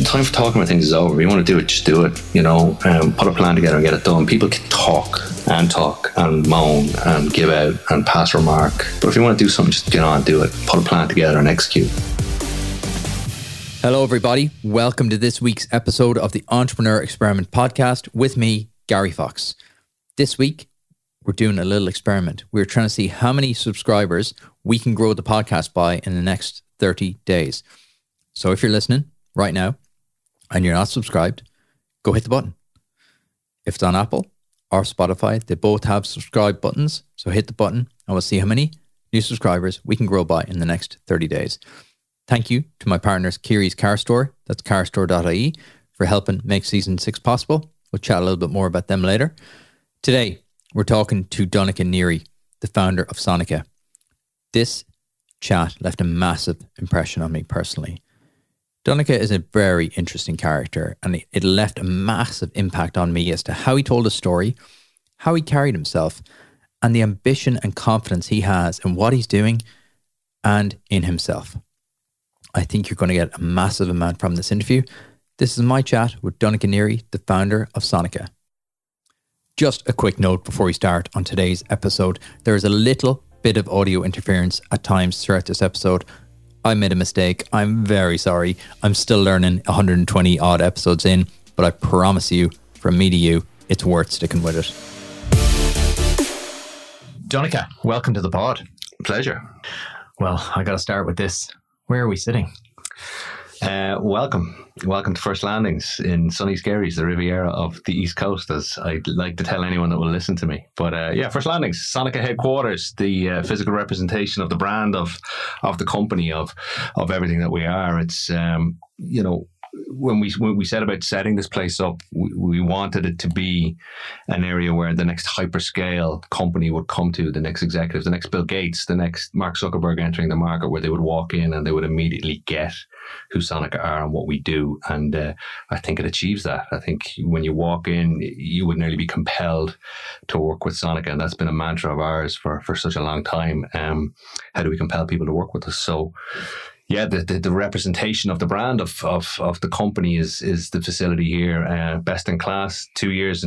time for talking about things is over. You want to do it, just do it. Put a plan together and get it done. People can talk and moan and give out and pass remark. But if you want to do something, just get on and do it. Put a plan together and execute. Hello, everybody. Welcome to this week's episode of the Entrepreneur Experiment podcast with me, Gary Fox. This week, we're doing a little experiment. We're trying to see how many subscribers we can grow the podcast by in the next 30 days. So if you're listening right now and you're not subscribed, go hit the button. If it's on Apple or Spotify, they both have subscribe buttons. So hit the button and we'll see how many new subscribers we can grow by in the next 30 days. Thank you to my partners, Kiri's Car Store, that's carstore.ie, for helping make season 6 possible. We'll chat a little bit more about them later. Today, we're talking to Donncha Neary, the founder of Sonica. This chat left a massive impression on me personally. Donncha is a very interesting character, and it left a massive impact on me as to how he told a story, how he carried himself, and the ambition and confidence he has in what he's doing and in himself. I think you're going to get a massive amount from this interview. This is my chat with Donncha Neary, the founder of Sonica. Just a quick note before we start on today's episode. There is a little bit of audio interference at times throughout this episode. I made a mistake. I'm very sorry. I'm still learning 120 odd episodes in, but I promise you, from me to you, it's worth sticking with it. Donncha, welcome to the pod. Pleasure. Well, I got to start with this. Where are we sitting? Welcome to First Landings in sunny Skerries, the Riviera of the East Coast, as I'd like to tell anyone that will listen to me. But First Landings, Sonica headquarters, the physical representation of the brand of the company, of everything that we are. It's when we set about setting this place up, we wanted it to be an area where the next hyperscale company would come to, the next executives, the next Bill Gates, the next Mark Zuckerberg entering the market, where they would walk in and they would immediately get who Sonica are and what we do. And I think it achieves that. I think when you walk in, you would nearly be compelled to work with Sonica. And that's been a mantra of ours for such a long time. How do we compel people to work with us? So yeah, the representation of the brand of the company is the facility here, best in class. 2 years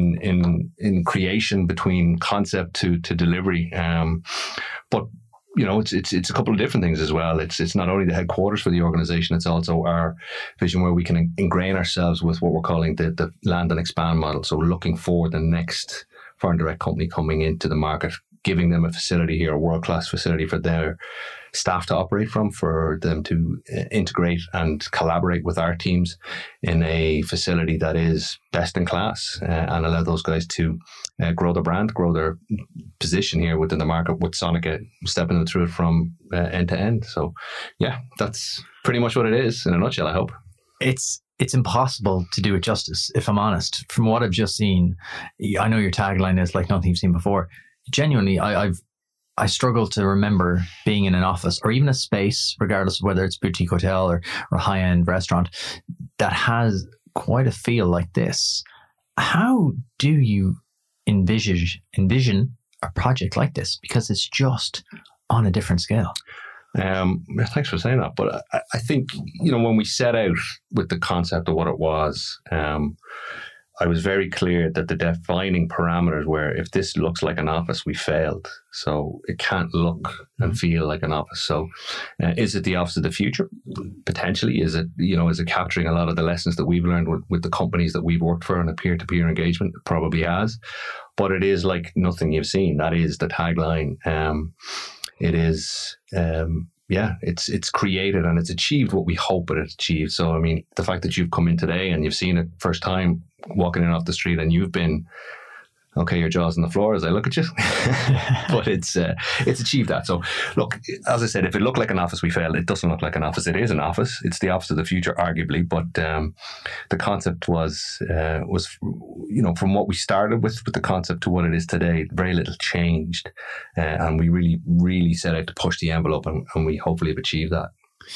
in creation between concept to delivery. But it's a couple of different things as well. It's not only the headquarters for the organization, it's also our vision where we can ingrain ourselves with what we're calling the land and expand model. So looking for the next foreign direct company coming into the market, giving them a facility here, a world-class facility for their staff to operate from, for them to integrate and collaborate with our teams in a facility that is best in class, and allow those guys to grow their brand, grow their position here within the market with Sonica, stepping them through it from end to end. So yeah, that's pretty much what it is in a nutshell, I hope. It's impossible to do it justice, if I'm honest. From what I've just seen, I know your tagline is like nothing you've seen before. Genuinely, I struggle to remember being in an office or even a space, regardless of whether it's boutique hotel or high-end restaurant, that has quite a feel like this. How do you envision a project like this? Because it's just on a different scale. Thanks for saying that. But I think, when we set out with the concept of what it was, I was very clear that the defining parameters were, if this looks like an office, we failed. So it can't look and feel like an office. So is it the office of the future? Potentially. Is it capturing a lot of the lessons that we've learned with the companies that we've worked for in a peer-to-peer engagement? It probably has. But it is like nothing you've seen. That is the tagline. It is... it's created and it's achieved what we hope it achieved. So, I mean, the fact that you've come in today and you've seen it first time walking in off the street, and you've been, okay, your jaw's on the floor as I look at you, but it's achieved that. So look, as I said, if it looked like an office, we failed. It doesn't look like an office. It is an office. It's the office of the future, arguably. But the concept was from what we started with the concept to what it is today, very little changed. And we really, really set out to push the envelope, and we hopefully have achieved that.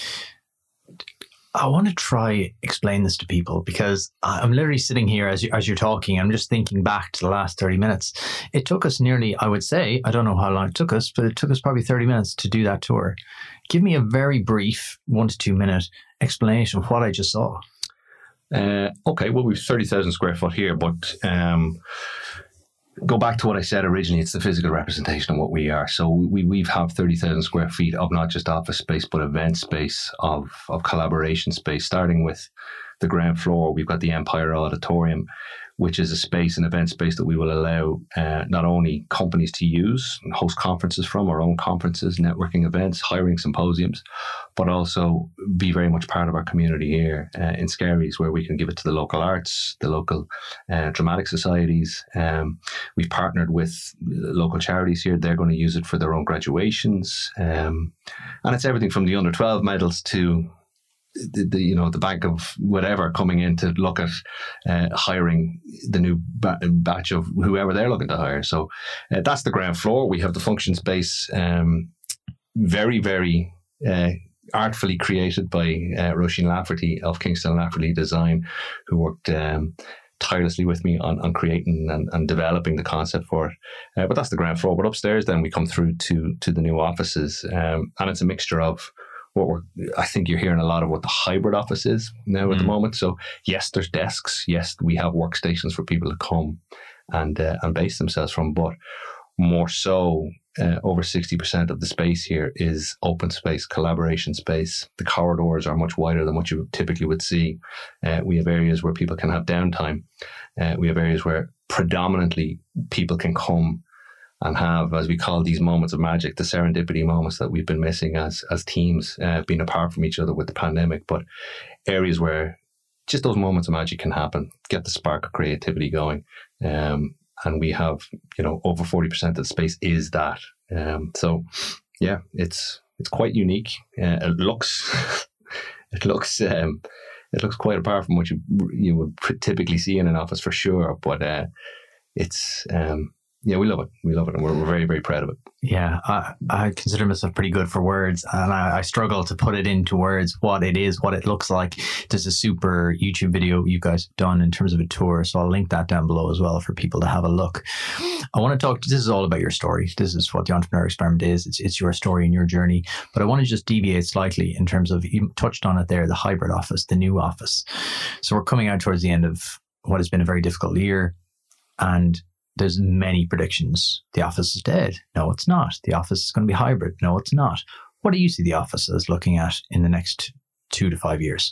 I want to try explain this to people, because I'm literally sitting here as you're talking. I'm just thinking back to the last 30 minutes. It took us nearly, I would say, I don't know how long it took us, but it took us probably 30 minutes to do that tour. Give me a very brief 1 to 2 minute explanation of what I just saw. Okay, well, we've 30,000 square foot here, but go back to what I said originally. It's the physical representation of what we are. So we've have 30,000 square feet of not just office space, but event space, of collaboration space, starting with the ground floor. We've got the Empire Auditorium, which is a space, an event space that we will allow not only companies to use and host conferences from, our own conferences, networking events, hiring symposiums, but also be very much part of our community here in Skerries, where we can give it to the local arts, the local dramatic societies. We've partnered with local charities here. They're going to use it for their own graduations. And it's everything from the under 12 medals to the bank of whatever coming in to look at hiring the new batch of whoever they're looking to hire. So that's the ground floor. We have the function space, very, very artfully created by Roisin Lafferty of Kingston Lafferty Design, who worked tirelessly with me on creating and developing the concept for it. But that's the ground floor. But upstairs then we come through to the new offices, and it's a mixture of I think you're hearing a lot of what the hybrid office is now at the moment. So yes, there's desks. Yes, we have workstations for people to come and base themselves from. But more so, over 60% of the space here is open space, collaboration space. The corridors are much wider than what you typically would see. We have areas where people can have downtime. We have areas where predominantly people can come and have, as we call these moments of magic, the serendipity moments that we've been missing as teams, being apart from each other with the pandemic, but areas where just those moments of magic can happen, get the spark of creativity going. And we have, over 40% of the space is that. So yeah, it's quite unique. It looks quite apart from what you would typically see in an office for sure, but we love it. We love it, and we're very, very proud of it. Yeah, I consider myself pretty good for words, and I struggle to put it into words, what it is, what it looks like. There's a super YouTube video you guys have done in terms of a tour, so I'll link that down below as well for people to have a look. I want to talk, this is all about your story. This is what the Entrepreneur Experiment is. It's your story and your journey, but I want to just deviate slightly in terms of, you touched on it there, the hybrid office, the new office. So we're coming out towards the end of what has been a very difficult year, and there's many predictions. The office is dead. No, it's not. The office is going to be hybrid. No, it's not. What do you see the office as looking at in the next 2 to 5 years?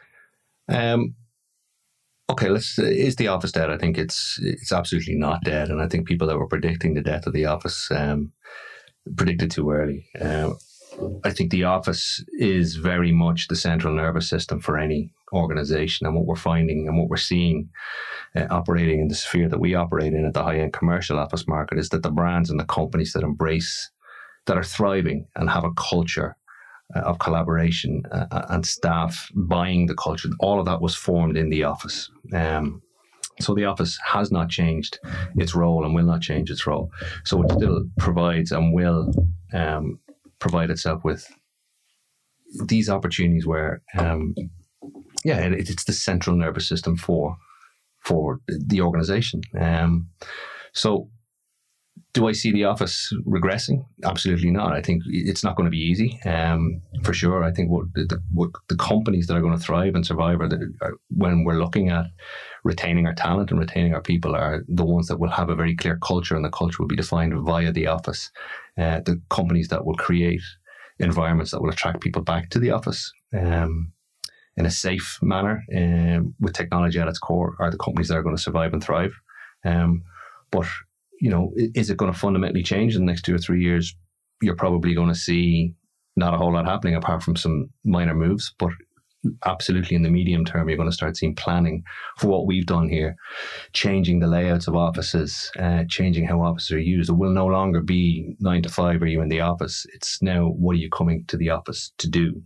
Okay, is the office dead? I think it's absolutely not dead. And I think people that were predicting the death of the office predicted too early. I think the office is very much the central nervous system for any organization. And what we're finding and what we're seeing operating in the sphere that we operate in at the high-end commercial office market is that the brands and the companies that are thriving and have a culture of collaboration and staff buying the culture, all of that was formed in the office. So the office has not changed its role and will not change its role. So it still provides and will provide itself with these opportunities where, it's the central nervous system for the organization. So do I see the office regressing? Absolutely not. I think it's not going to be easy, for sure. I think what the companies that are going to thrive and survive when we're looking at retaining our talent and retaining our people are the ones that will have a very clear culture, and the culture will be defined via the office. The companies that will create environments that will attract people back to the office in a safe manner with technology at its core are the companies that are going to survive and thrive. But is it going to fundamentally change in the next 2 or 3 years? You're probably going to see not a whole lot happening apart from some minor moves, but absolutely in the medium term, you're going to start seeing planning for what we've done here, changing the layouts of offices, changing how offices are used. It will no longer be 9 to 5 are you in the office. It's now, what are you coming to the office to do?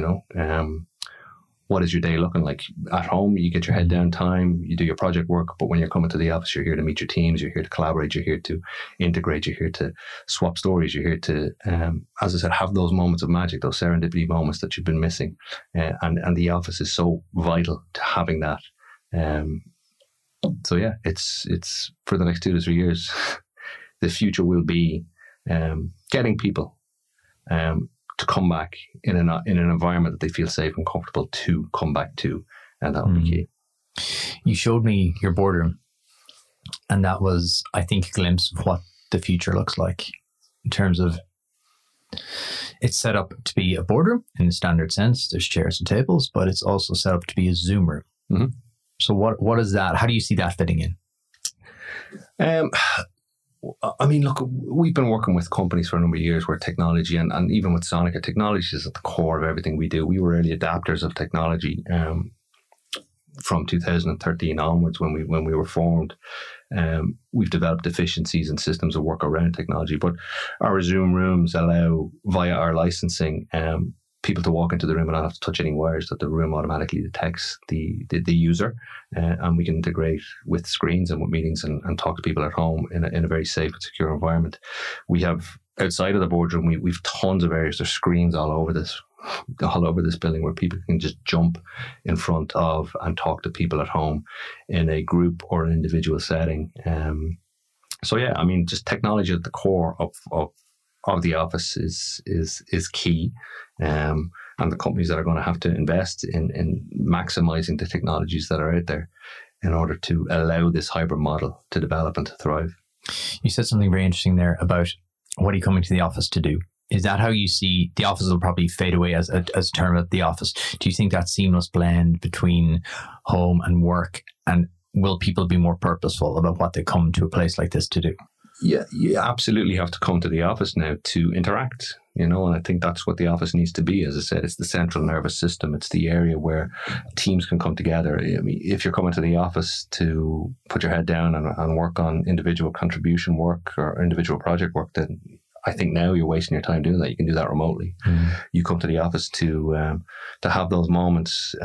What is your day looking like? At home, you get your head down time, you do your project work, but when you're coming to the office, you're here to meet your teams, you're here to collaborate, you're here to integrate, you're here to swap stories, you're here to, as I said, have those moments of magic, those serendipity moments that you've been missing. And the office is so vital to having that. So yeah, it's for the next 2 to 3 years, the future will be getting people to come back in an environment that they feel safe and comfortable to come back to, and that will be key. You showed me your boardroom, and that was, I think, a glimpse of what the future looks like in terms of it's set up to be a boardroom in the standard sense. There's chairs and tables, but it's also set up to be a Zoom room. Mm-hmm. So what is that? How do you see that fitting in? I mean, look, we've been working with companies for a number of years where technology and even with Sonica, technology is at the core of everything we do. We were early adapters of technology from 2013 onwards when we were formed. We've developed efficiencies and systems of work around technology, but our Zoom rooms allow, via our licensing, people to walk into the room and not have to touch any wires, that the room automatically detects the user, and we can integrate with screens and with meetings and talk to people at home in a very safe and secure environment. We have, outside of the boardroom, we've tons of areas. There's screens all over this building where people can just jump in front of and talk to people at home in a group or an individual setting. So yeah, I mean, just technology at the core of the office is key. And the companies that are going to have to invest in maximizing the technologies that are out there in order to allow this hybrid model to develop and to thrive. You said something very interesting there about what are you coming to the office to do? Is that how you see the office will probably fade away as a term at the office? Do you think that seamless blend between home and work, and will people be more purposeful about what they come to a place like this to do? Yeah, you absolutely have to come to the office now to interact, and I think that's what the office needs to be. As I said, it's the central nervous system. It's the area where teams can come together. I mean, if you're coming to the office to put your head down and work on individual contribution work or individual project work, then I think now you're wasting your time doing that. You can do that remotely. You come to the office to have those moments.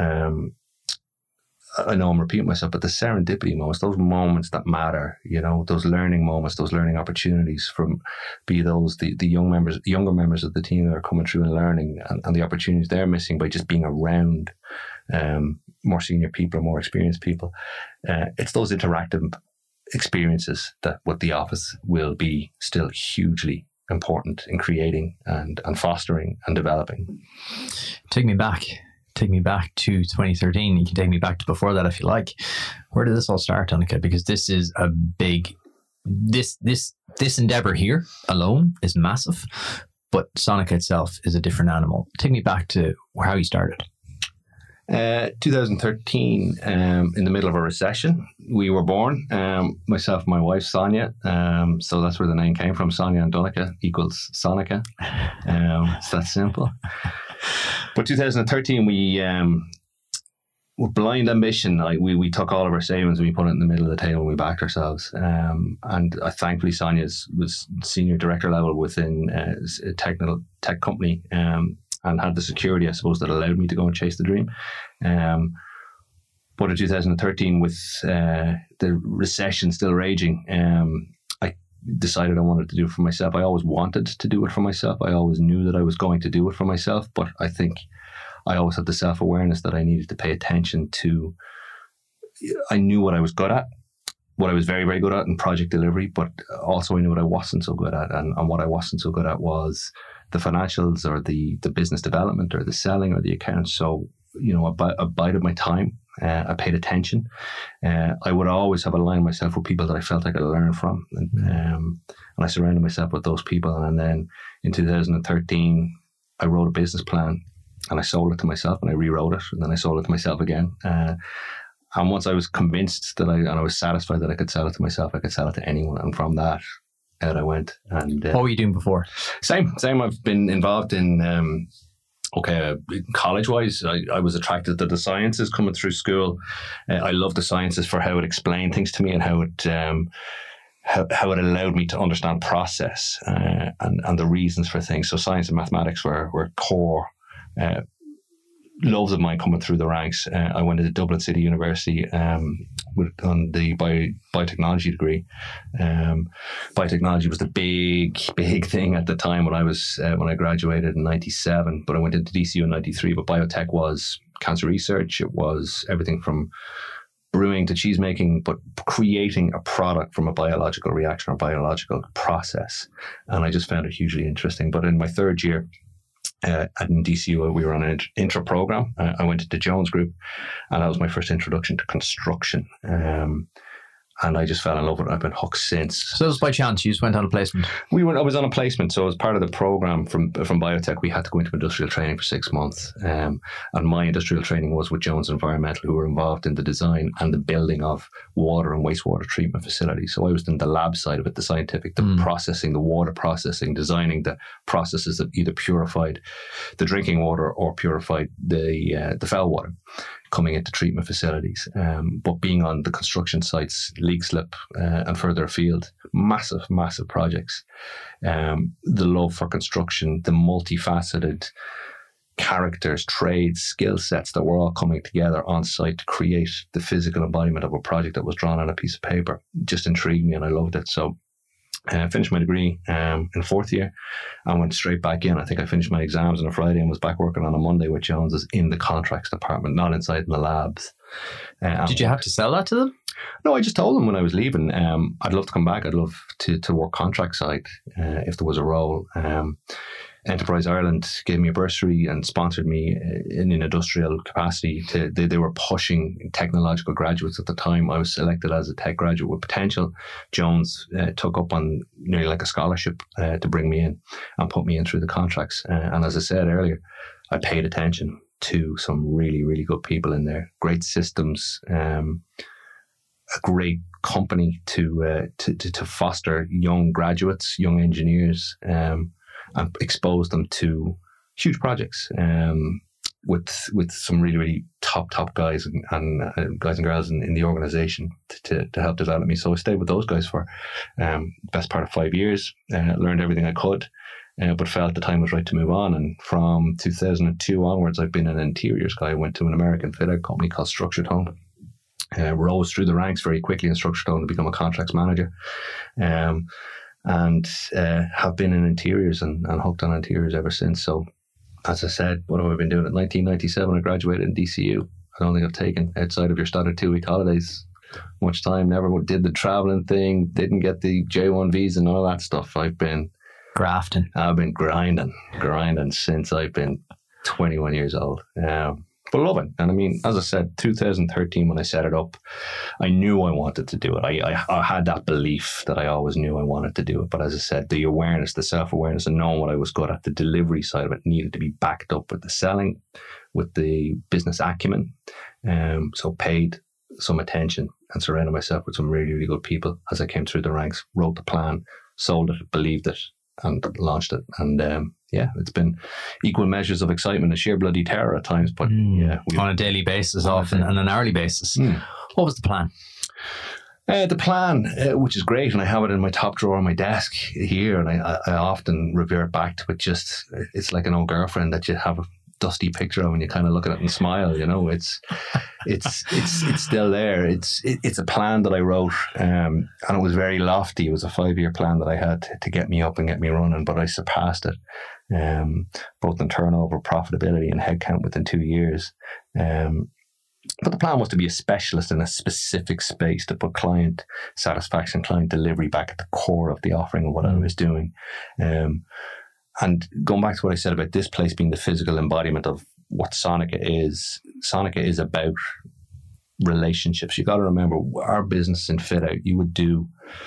I know I'm repeating myself, but the serendipity moments, those moments that matter, those learning moments, those learning opportunities from, be those the younger members of the team that are coming through and learning, and the opportunities they're missing by just being around more senior people, more experienced people. It's those interactive experiences that what the office will be still hugely important in creating and fostering and developing. Take me back to 2013. You can take me back to before that if you like. Where did this all start, Annika? Because this is a big, this endeavor here alone is massive, but Sonica itself is a different animal. Take me back to how you started. 2013, in the middle of a recession, we were born, myself and my wife, Sonia. So that's where the name came from. Sonia and Donica equals Sonica. It's that simple. But 2013, we with blind ambition, we took all of our savings and we put it in the middle of the table and we backed ourselves. And thankfully, Sonia was senior director level within a tech company, and had the security, I suppose, that allowed me to go and chase the dream. But in 2013, with the recession still raging, I decided I wanted to do it for myself. I always wanted to do it for myself. I always knew that I was going to do it for myself, but I think I always had the self-awareness that I needed to pay attention to. I knew what I was good at, what I was very, very good at in project delivery, but also I knew what I wasn't so good at. And what I wasn't so good at was the financials or the business development or the selling or the accounts. So, I bided my time. I paid attention. I would always have aligned myself with people that I felt I could learn from. And I surrounded myself with those people. And then in 2013, I wrote a business plan and I sold it to myself, and I rewrote it, and then I sold it to myself again. And once I was convinced that I was satisfied that I could sell it to myself, I could sell it to anyone. And from that, out I went. And what were you doing before? Same. I've been involved in college-wise. I was attracted to the sciences coming through school. I love the sciences for how it explained things to me and how it allowed me to understand process and the reasons for things. So science and mathematics were core loves of mine coming through the ranks. I went to Dublin City University on the biotechnology degree. Biotechnology was the big thing at the time when I graduated in 97, but I went into DCU in 93. But biotech was cancer research. It was everything from brewing to cheese making, but creating a product from a biological reaction or biological process. And I just found it hugely interesting. But in my third year, in DCU, we were on an intro program. I went to the Jones Group, and that was my first introduction to construction. And I just fell in love with it. I've been hooked since. So it was by chance you just went on a placement? I was on a placement. So as part of the program from biotech, we had to go into industrial training for 6 months. And my industrial training was with Jones Environmental, who were involved in the design and the building of water and wastewater treatment facilities. So I was in the lab side of it, the scientific, the processing, the water processing, designing the processes that either purified the drinking water or purified the foul water coming into treatment facilities. But being on the construction sites, leak slip and further afield, massive projects. The love for construction, the multifaceted characters, trades, skill sets that were all coming together on site to create the physical embodiment of a project that was drawn on a piece of paper just intrigued me, and I loved it. So I finished my degree in fourth year and went straight back in. I think I finished my exams on a Friday and was back working on a Monday with Jones's in the contracts department, not inside in the labs. Did you have to sell that to them? No, I just told them when I was leaving, I'd love to come back. I'd love to work contract side if there was a role. Enterprise Ireland gave me a bursary and sponsored me in an industrial capacity. They were pushing technological graduates at the time. I was selected as a tech graduate with potential. Jones took up on nearly like a scholarship to bring me in and put me in through the contracts. And as I said earlier, I paid attention to some really, really good people in there. Great systems, a great company to foster young graduates, young engineers, and expose them to huge projects with some really, really top guys and guys and girls in the organisation to help develop me. So I stayed with those guys for best part of 5 years, learned everything I could, but felt the time was right to move on. And from 2002 onwards, I've been an interiors guy. I went to an American fit-out company called Structured Home. Rose through the ranks very quickly in Structured Home to become a contracts manager. And have been in interiors and hooked on interiors ever since. So, as I said, what have I been doing? In 1997, I graduated in DCU. I don't think I've taken, outside of your standard 2-week holidays, much time. Never did the traveling thing, didn't get the J1 visa and all that stuff. I've been grafting. I've been grinding since I've been 21 years old. But love it. And I mean, as I said, 2013 when I set it up, I knew I wanted to do it. I had that belief that I always knew I wanted to do it. But as I said, the awareness, the self-awareness and knowing what I was good at, the delivery side of it needed to be backed up with the selling, with the business acumen. So paid some attention and surrounded myself with some really, really good people as I came through the ranks, wrote the plan, sold it, believed it, and launched it. And it's been equal measures of excitement and sheer bloody terror at times. But on a daily basis, often, and an hourly basis. What was the plan? The plan, which is great, and I have it in my top drawer on my desk here, and I often revert back to it. It's like an old girlfriend that you have a dusty picture of and you kind of look at it and smile. You know, it's still there. It's a plan that I wrote, and it was very lofty. It was a 5-year plan that I had to get me up and get me running, but I surpassed it, both in turnover, profitability, and headcount within 2 years. But the plan was to be a specialist in a specific space, to put client satisfaction, client delivery back at the core of the offering of what I was doing. And going back to what I said about this place being the physical embodiment of what Sonica is about relationships. You got to remember, our business in fit out, you would do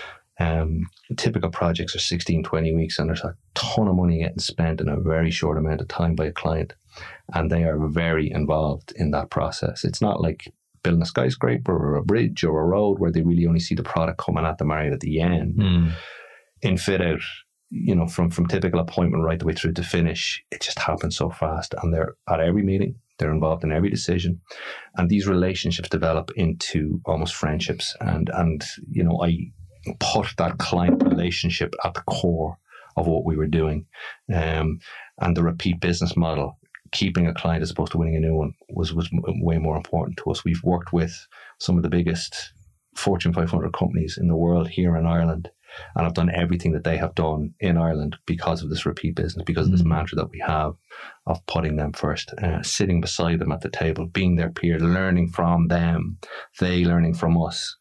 typical projects are 16, 20 weeks, and there's a ton of money getting spent in a very short amount of time by a client. And they are very involved in that process. It's not like building a skyscraper or a bridge or a road where they really only see the product coming at them right at the end. In fit out, you know, from typical appointment right the way through to finish, it just happens so fast. And they're at every meeting, they're involved in every decision. And these relationships develop into almost friendships. And you know, I put that client relationship at the core of what we were doing. And the repeat business model, keeping a client as opposed to winning a new one, was way more important to us. We've worked with some of the biggest Fortune 500 companies in the world here in Ireland, and I've done everything that they have done in Ireland because of this repeat business, because of this mantra that we have of putting them first, sitting beside them at the table, being their peer, learning from them, they learning from us.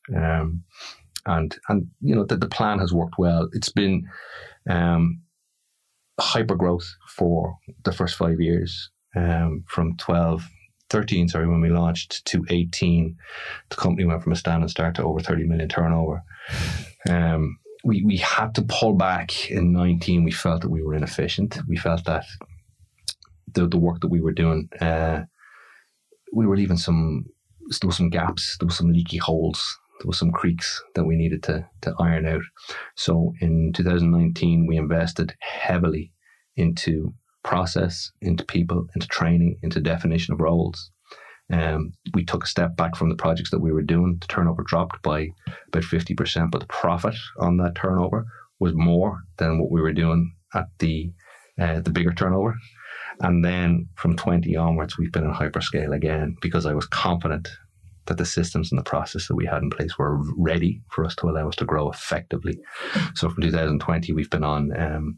And you know, the plan has worked well. It's been hyper growth for the first 5 years, from 13, when we launched, to 18. The company went from a standing start to over 30 million turnover. We had to pull back in 19. We felt that we were inefficient. We felt that the work that we were doing, we were leaving there were some gaps, there were some leaky holes, there were some creaks that we needed to iron out. So in 2019, we invested heavily into process, into people, into training, into definition of roles. We took a step back from the projects that we were doing. The turnover dropped by about 50%, but the profit on that turnover was more than what we were doing at the bigger turnover. And then from 20 onwards, we've been in hyperscale again, because I was confident that the systems and the process that we had in place were ready for us to allow us to grow effectively. So from 2020, we've been on,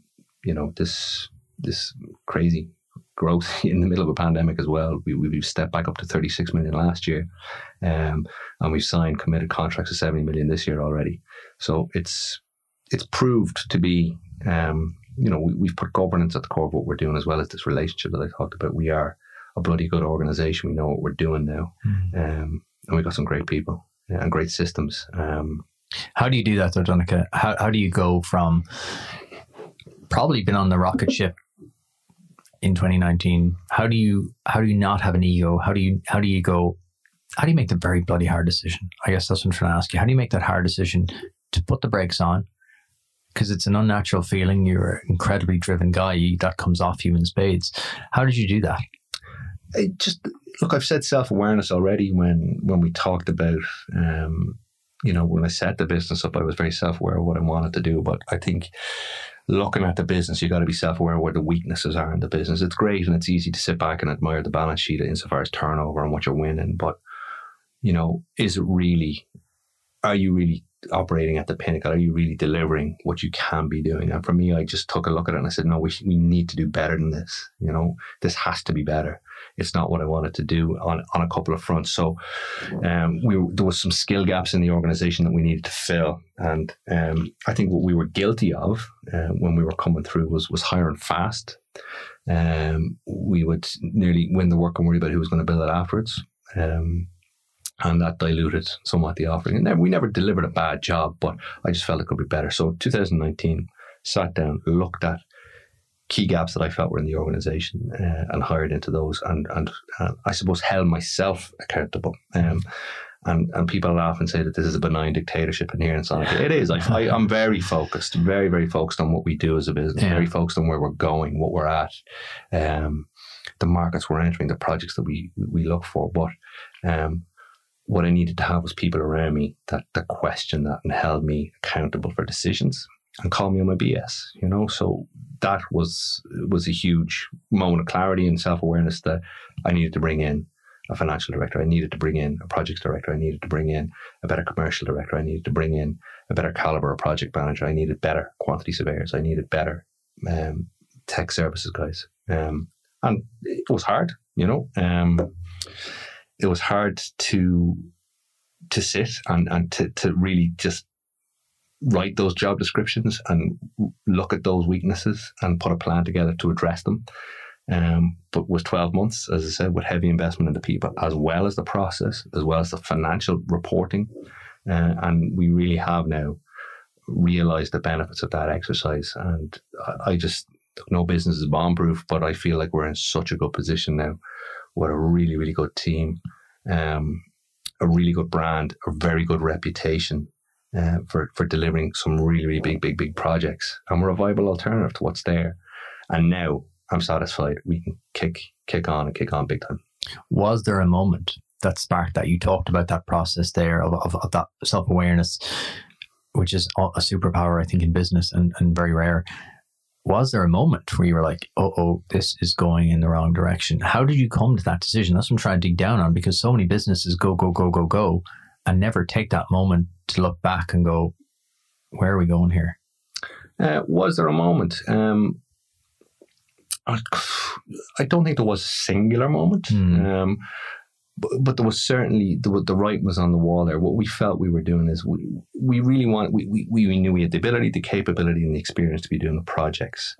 this crazy growth in the middle of a pandemic as well. We've stepped back up to 36 million last year, and we've signed committed contracts of 70 million this year already. So it's proved to be, we've put governance at the core of what we're doing, as well as this relationship that I talked about. We are a bloody good organization. We know what we're doing now, and we've got some great people and great systems. How do you do that though, Donncha? How do you go from probably been on the rocket ship in 2019? How do you not have an ego? How do you make the very bloody hard decision? I guess that's what I'm trying to ask you. How do you make that hard decision to put the brakes on? Because it's an unnatural feeling. You're an incredibly driven guy. That comes off you in spades. How did you do that? I've said self-awareness already when we talked about, when I set the business up, I was very self-aware of what I wanted to do. But I think looking at the business, you got to be self-aware where the weaknesses are in the business. It's great and it's easy to sit back and admire the balance sheet insofar as turnover and what you're winning. But, are you really operating at the pinnacle? Are you really delivering what you can be doing? And for me, I just took a look at it and I said, no, we need to do better than this. This has to be better. It's not what I wanted to do on a couple of fronts. So there was some skill gaps in the organization that we needed to fill. And I think what we were guilty of when we were coming through was hiring fast. We would nearly win the work and worry about who was going to build it afterwards. And that diluted somewhat the offering. And we never delivered a bad job, but I just felt it could be better. So 2019, sat down, looked at key gaps that I felt were in the organization and hired into those, and I suppose held myself accountable. And people laugh and say that this is a benign dictatorship in here in Sonica. It is. I'm very focused, very, very focused on what we do as a business, very focused on where we're going, what we're at, the markets we're entering, the projects that we look for. But what I needed to have was people around me that questioned that and held me accountable for decisions and called me on my BS, So that was a huge moment of clarity and self-awareness that I needed to bring in a financial director. I needed to bring in a projects director. I needed to bring in a better commercial director. I needed to bring in a better caliber of project manager. I needed better quantity surveyors. I needed better tech services guys. And it was hard, it was hard to sit and to really just write those job descriptions and look at those weaknesses and put a plan together to address them. But with 12 months, as I said, with heavy investment in the people, as well as the process, as well as the financial reporting. And we really have now realized the benefits of that exercise. And I just, no business is bomb-proof, but I feel like we're in such a good position now with a really, really good team, a really good brand, a very good reputation for delivering some really, really big projects. And we're a viable alternative to what's there. And now I'm satisfied we can kick on big time. Was there a moment that sparked that? You talked about that process there of that self-awareness, which is a superpower, I think, in business and very rare. Was there a moment where you were like, this is going in the wrong direction? How did you come to that decision? That's what I'm trying to dig down on, because so many businesses go, and never take that moment to look back and go, where are we going here? Was there a moment? I don't think there was a singular moment. but there was certainly the writing was on the wall there. What we felt we were doing is we really want we knew we had the ability, the capability, and the experience to be doing the projects,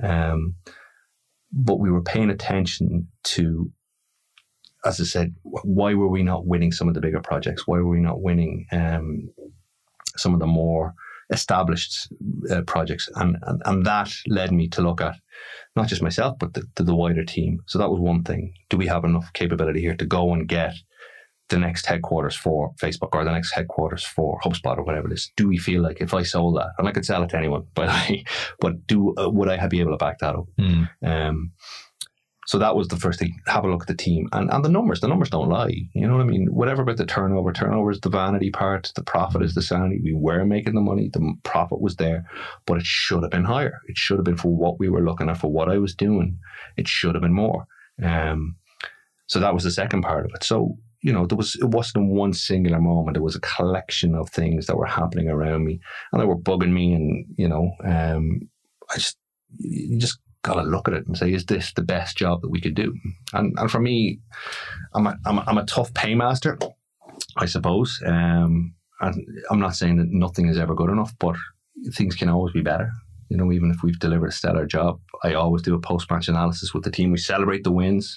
but we were paying attention to, as I said, why were we not winning some of the bigger projects? Why were we not winning some of the more established projects? And that led me to look at not just myself, but the wider team. So that was one thing. Do we have enough capability here to go and get the next headquarters for Facebook or the next headquarters for HubSpot or whatever it is? Do we feel like if I sold that, and I could sell it to anyone, but would I be able to back that up? So that was the first thing. Have a look at the team and the numbers. The numbers don't lie. You know what I mean? Whatever about the turnover. Turnover is the vanity part. The profit is the sanity. We were making the money. The profit was there, but it should have been higher. It should have been for what we were looking at, for what I was doing. It should have been more. So that was the second part of it. So, you know, it wasn't one singular moment. It was a collection of things that were happening around me and they were bugging me. And, you know, you just got to look at it and say, is this the best job that we could do? And for me, I'm a tough paymaster, I suppose. And I'm not saying that nothing is ever good enough, but things can always be better. You know, even if we've delivered a stellar job, I always do a post-match analysis with the team. We celebrate the wins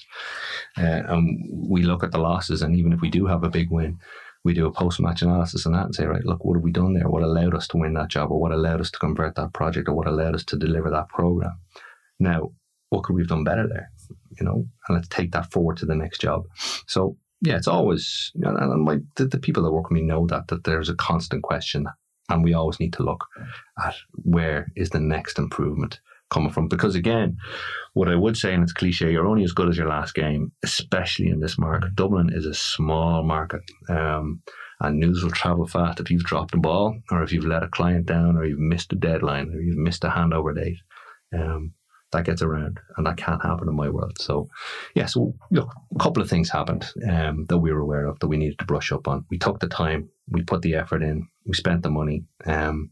and we look at the losses. And even if we do have a big win, we do a post-match analysis on that and say, right, look, what have we done there? What allowed us to win that job, or what allowed us to convert that project, or what allowed us to deliver that program? Now, what could we have done better there? You know, and let's take that forward to the next job. So yeah, it's always, and the people that work with me know that there's a constant question, and we always need to look at where is the next improvement coming from. Because again, what I would say, and it's cliche, you're only as good as your last game, especially in this market. Dublin is a small market, and news will travel fast if you've dropped the ball, or if you've let a client down, or you've missed a deadline, or you've missed a handover date. That gets around, and that can't happen in my world. So, yeah, so look, a couple of things happened that we were aware of that we needed to brush up on. We took the time, we put the effort in, we spent the money, and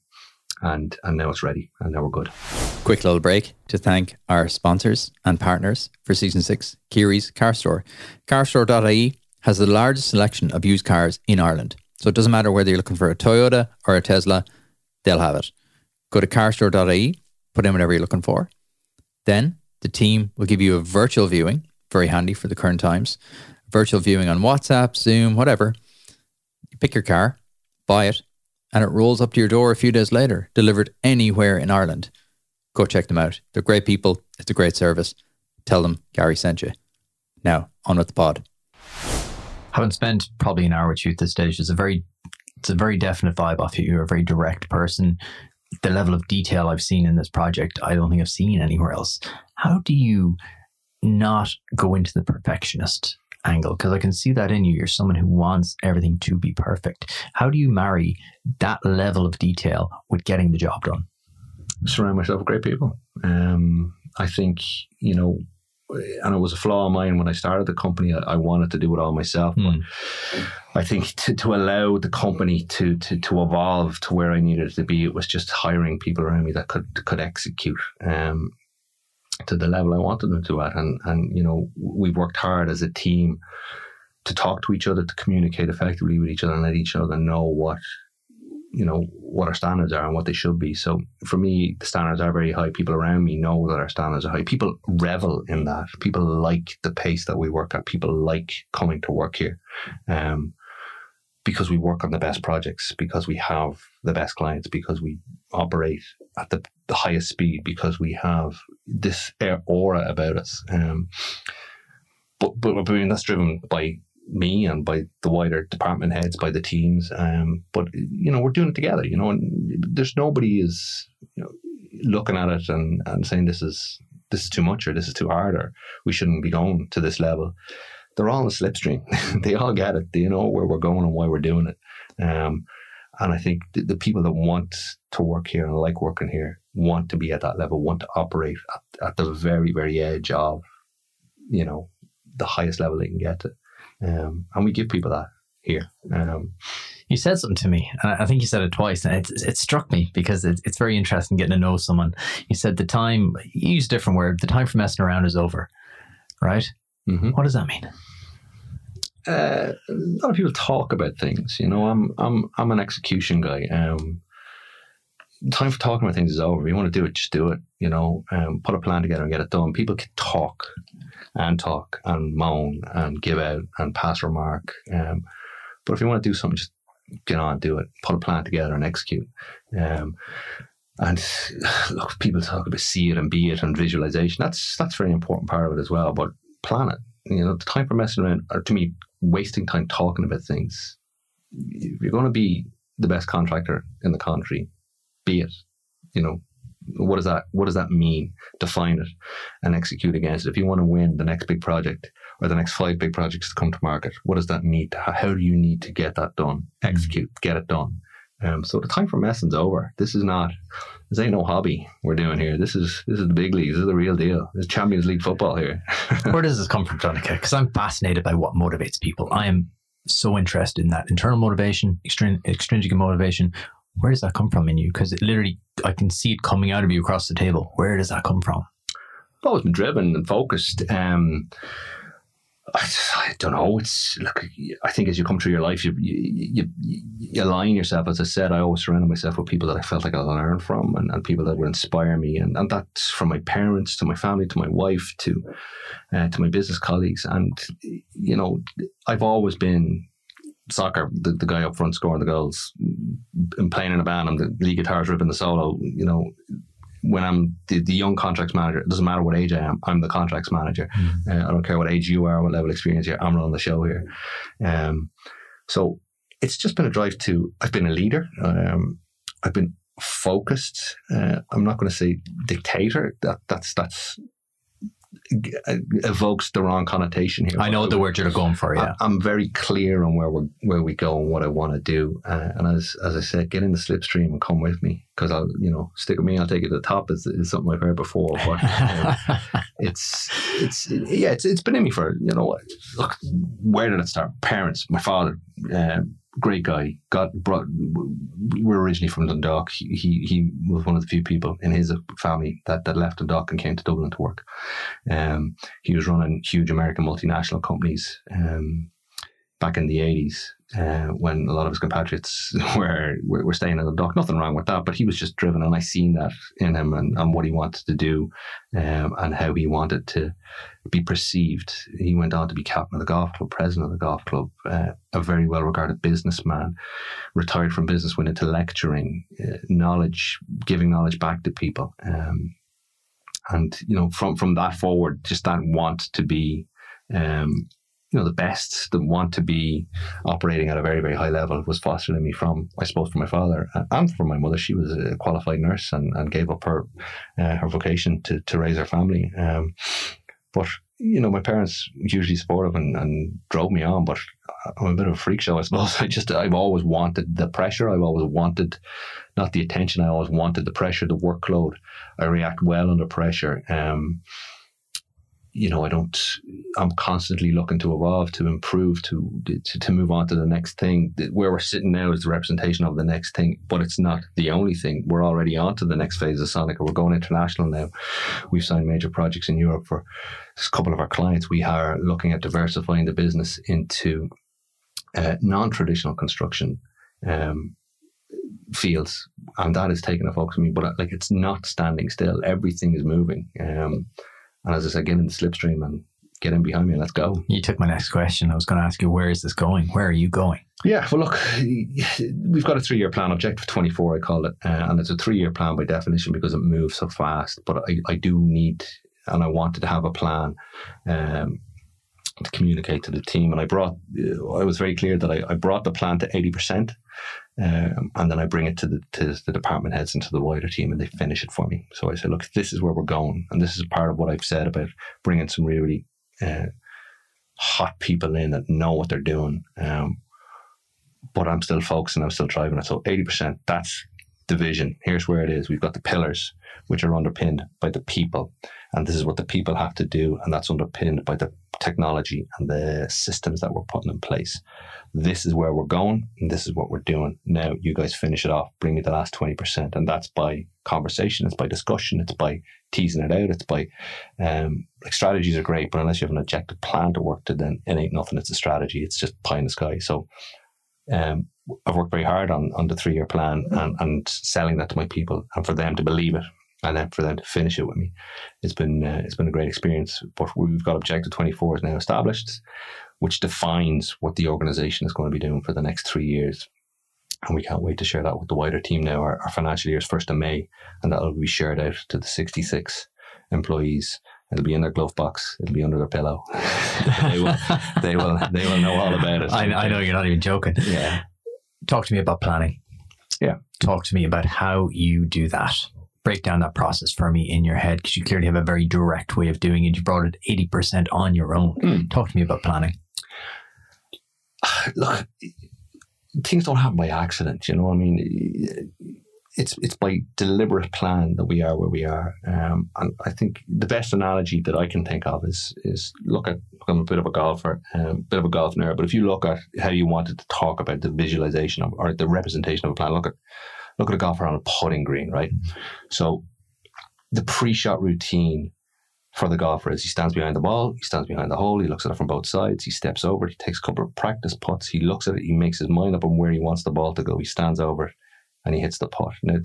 now it's ready, and now we're good. Quick little break to thank our sponsors and partners for Season 6, Keary's Car Store. Carstore.ie has the largest selection of used cars in Ireland. So it doesn't matter whether you're looking for a Toyota or a Tesla, they'll have it. Go to carstore.ie, put in whatever you're looking for. Then the team will give you a virtual viewing, very handy for the current times. Virtual viewing on WhatsApp, Zoom, whatever. You pick your car, buy it, and it rolls up to your door a few days later, delivered anywhere in Ireland. Go check them out. They're great people. It's a great service. Tell them Gary sent you. Now, on with the pod. Having spent probably an hour with you at this stage, it's a very definite vibe off you. You're a very direct person. The level of detail I've seen in this project, I don't think I've seen anywhere else. How do you not go into the perfectionist angle? Because I can see that in you. You're someone who wants everything to be perfect. How do you marry that level of detail with getting the job done? Surround myself with great people. I think, you know, and it was a flaw of mine when I started the company. I wanted to do it all myself. But I think to allow the company to evolve to where I needed it to be, it was just hiring people around me that could execute to the level I wanted them to at. And you know, we've worked hard as a team to talk to each other, to communicate effectively with each other, and let each other know what our standards are and what they should be. So for me, the standards are very high. People around me know that our standards are high. People revel in that. People like the pace that we work at. People like coming to work here because we work on the best projects, because we have the best clients, because we operate at the highest speed, because we have this aura about us. But I mean, that's driven by me and by the wider department heads, by the teams. But, you know, we're doing it together, you know, and there's nobody is, you know, looking at it and saying this is too much, or this is too hard, or we shouldn't be going to this level. They're all in the slipstream. They all get it. They know where we're going and why we're doing it. And I think the people that want to work here and like working here want to be at that level, want to operate at the very, very edge of, you know, the highest level they can get to. And we give people that here. You said something to me, and I think you said it twice, and it struck me because it's very interesting getting to know someone. You said you used a different word, the time for messing around is over, right? Mm-hmm. What does that mean? a lot of people talk about things. You know, I'm an execution guy. Time for talking about things is over. If you want to do it, just do it. You know, put a plan together and get it done. People can talk and moan and give out and pass remark. But if you want to do something, just get on and do it. Put a plan together and execute. And look, people talk about see it and be it and visualization. That's a very important part of it as well. But plan it. You know, the time for messing around, or to me, wasting time talking about things. If you're going to be the best contractor in the country, be it. You know, what does that mean? Define it and execute against it. If you want to win the next big project or the next 5 big projects to come to market, what does that mean? How do you need to get that done? Execute, get it done. So the time for messing's over. This ain't no hobby we're doing here. This is the big leagues. This is the real deal. This is Champions League football here. Where does this come from, Donncha? Because I'm fascinated by what motivates people. I am so interested in that internal motivation, extrinsic motivation. Where does that come from in you? Because it literally, I can see it coming out of you across the table. Where does that come from? I've always been driven and focused. I don't know. I think as you come through your life, you align yourself. As I said, I always surrounded myself with people that I felt like I learned from and people that would inspire me. And that's from my parents to my family, to my wife, to my business colleagues. And, you know, I've always been soccer, the guy up front scoring the goals, and playing in a band, I'm the lead guitarist ripping the solo. You know, when I'm the young contracts manager, it doesn't matter what age I am, I'm the contracts manager. I don't care what age you are, what level of experience you are, I'm running the show here. So it's just been a drive I've been a leader. I've been focused. I'm not going to say dictator. That's evokes the wrong connotation here. I know the word you're going for. Yeah, I'm very clear on where we go and what I want to do. And as I said, get in the slipstream and come with me, because I'll stick with me. I'll take you to the top. Is something I've heard before. But it's been in me for Look, where did it start? Parents, my father. Great guy. We're originally from Dundalk. He was one of the few people in his family that left Dundalk and came to Dublin to work. He was running huge American multinational companies back in the 80s when a lot of his compatriots were staying in Dundalk. Nothing wrong with that, but he was just driven, and I seen that in him and what he wanted to do and how he wanted to be perceived. He went on to be captain of the golf club, president of the golf club, a very well-regarded businessman, retired from business, went into lecturing, giving knowledge back to people. And, from that forward, just that want to be, the best, the want to be operating at a very, very high level was fostered in me from my father and from my mother. She was a qualified nurse and gave up her vocation to raise her family. But, my parents usually supportive and drove me on, but I'm a bit of a freak show, I suppose. I've always wanted the pressure. I've always wanted, not the attention, I always wanted the pressure, the workload. I react well under pressure. I'm constantly looking to evolve, to improve, to move on to the next thing. Where we're sitting now is the representation of the next thing, but it's not the only thing. We're already on to the next phase of Sonica. We're going international now. We've signed major projects in Europe for a couple of our clients. We are looking at diversifying the business into non-traditional construction fields, and that is taking a focus on me. But it's not standing still. Everything is moving. And as I said, get in the slipstream and get in behind me and let's go. You took my next question. I was going to ask you, where is this going? Where are you going? Yeah, well, look, we've got a 3-year plan, Objective 24, I call it. And it's a 3-year plan by definition because it moves so fast. But I do need, and I wanted to have a plan to communicate to the team. And I was very clear that I brought the plan to 80%. And then I bring it to the department heads and to the wider team, and they finish it for me. So I said, look, this is where we're going, and this is part of what I've said about bringing some really hot people in that know what they're doing. But I'm still focusing, I'm still driving it. So 80%, that's the vision. Here's where it is. We've got the pillars, which are underpinned by the people. And this is what the people have to do. And that's underpinned by the technology and the systems that we're putting in place. This is where we're going, and this is what we're doing. Now, you guys finish it off. Bring me the last 20%. And that's by conversation. It's by discussion. It's by teasing it out. It's by, strategies are great, but unless you have an objective plan to work to, then it ain't nothing. It's a strategy. It's just pie in the sky. So, I've worked very hard on the 3-year plan and selling that to my people, and for them to believe it, and then for them to finish it with me. It's been a great experience. But we've got Objective 24 is now established, which defines what the organization is going to be doing for the next 3 years. And we can't wait to share that with the wider team now. Our financial year is 1st of May, and that'll be shared out to the 66 employees. It'll be in their glove box. It'll be under their pillow. They will know all about it. I know you're not even joking. Yeah. Talk to me about planning. Yeah. Talk to me about how you do that. Break down that process for me in your head, because you clearly have a very direct way of doing it. You brought it 80% on your own. Talk to me about planning. Look, things don't happen by accident. You know what I mean? It's by deliberate plan that we are where we are. And I think the best analogy that I can think of is look, I'm a bit of a golfer, bit of a golf nerd, but if you look at how you wanted to talk about the visualization of, or the representation of a plan, look at a golfer on a putting green, right? So the pre-shot routine for the golfer is he stands behind the ball, he stands behind the hole, he looks at it from both sides, he steps over, he takes a couple of practice putts, he looks at it, he makes his mind up on where he wants the ball to go, he stands over it, and he hits the putt. Now,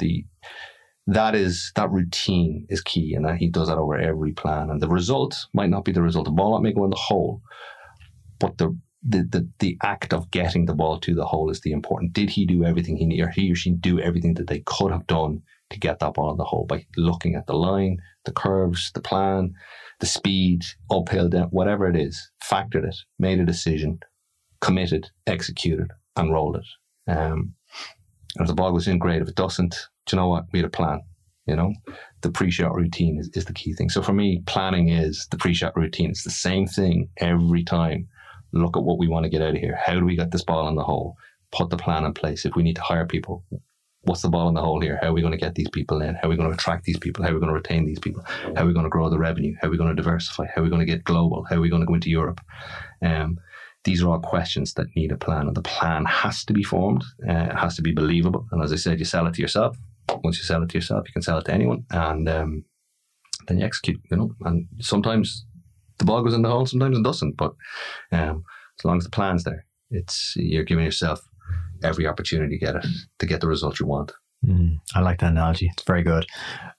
that routine is key, and that he does that over every plan. And the result might not be the result. The ball not may go in the hole, but the act of getting the ball to the hole is the important. Did he do everything he or she do everything that they could have done to get that ball in the hole by looking at the line, the curves, the plan, the speed, uphill, down, whatever it is, factored it, made a decision, committed, executed, and rolled it. And if the ball goes in, great. If it doesn't, do you know what? We had a plan. You know, the pre-shot routine is the key thing. So for me, planning is the pre-shot routine. It's the same thing every time. Look at what we want to get out of here. How do we get this ball in the hole? Put the plan in place. If we need to hire people, what's the ball in the hole here? How are we going to get these people in? How are we going to attract these people? How are we going to retain these people? How are we going to grow the revenue? How are we going to diversify? How are we going to get global? How are we going to go into Europe? These are all questions that need a plan, and the plan has to be formed. It has to be believable. And as I said, you sell it to yourself. Once you sell it to yourself, you can sell it to anyone, and then you execute. You know, and sometimes the ball goes in the hole, sometimes it doesn't. But as long as the plan's there, you're giving yourself every opportunity to get the result you want. I like that analogy. It's very good.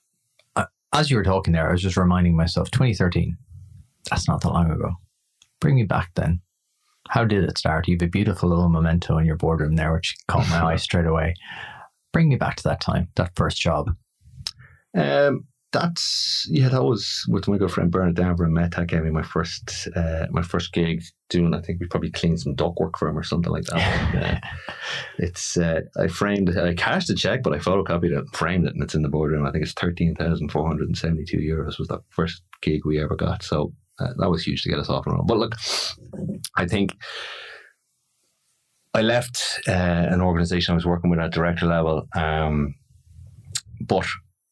As you were talking there, I was just reminding myself, 2013. That's not that long ago. Bring me back then. How did it start? You have a beautiful little memento in your boardroom there, which caught my eye straight away. Bring me back to that time, that first job. That was with my good friend Bernard Denver in Medtech. Gave me my first gig doing, I think we probably cleaned some ductwork for him or something like that. I cashed the check, but I photocopied it and framed it, and it's in the boardroom. I think it's €13,472 was that first gig we ever got. So that was huge to get us off and running. But look, I think I left an organization I was working with at director level, but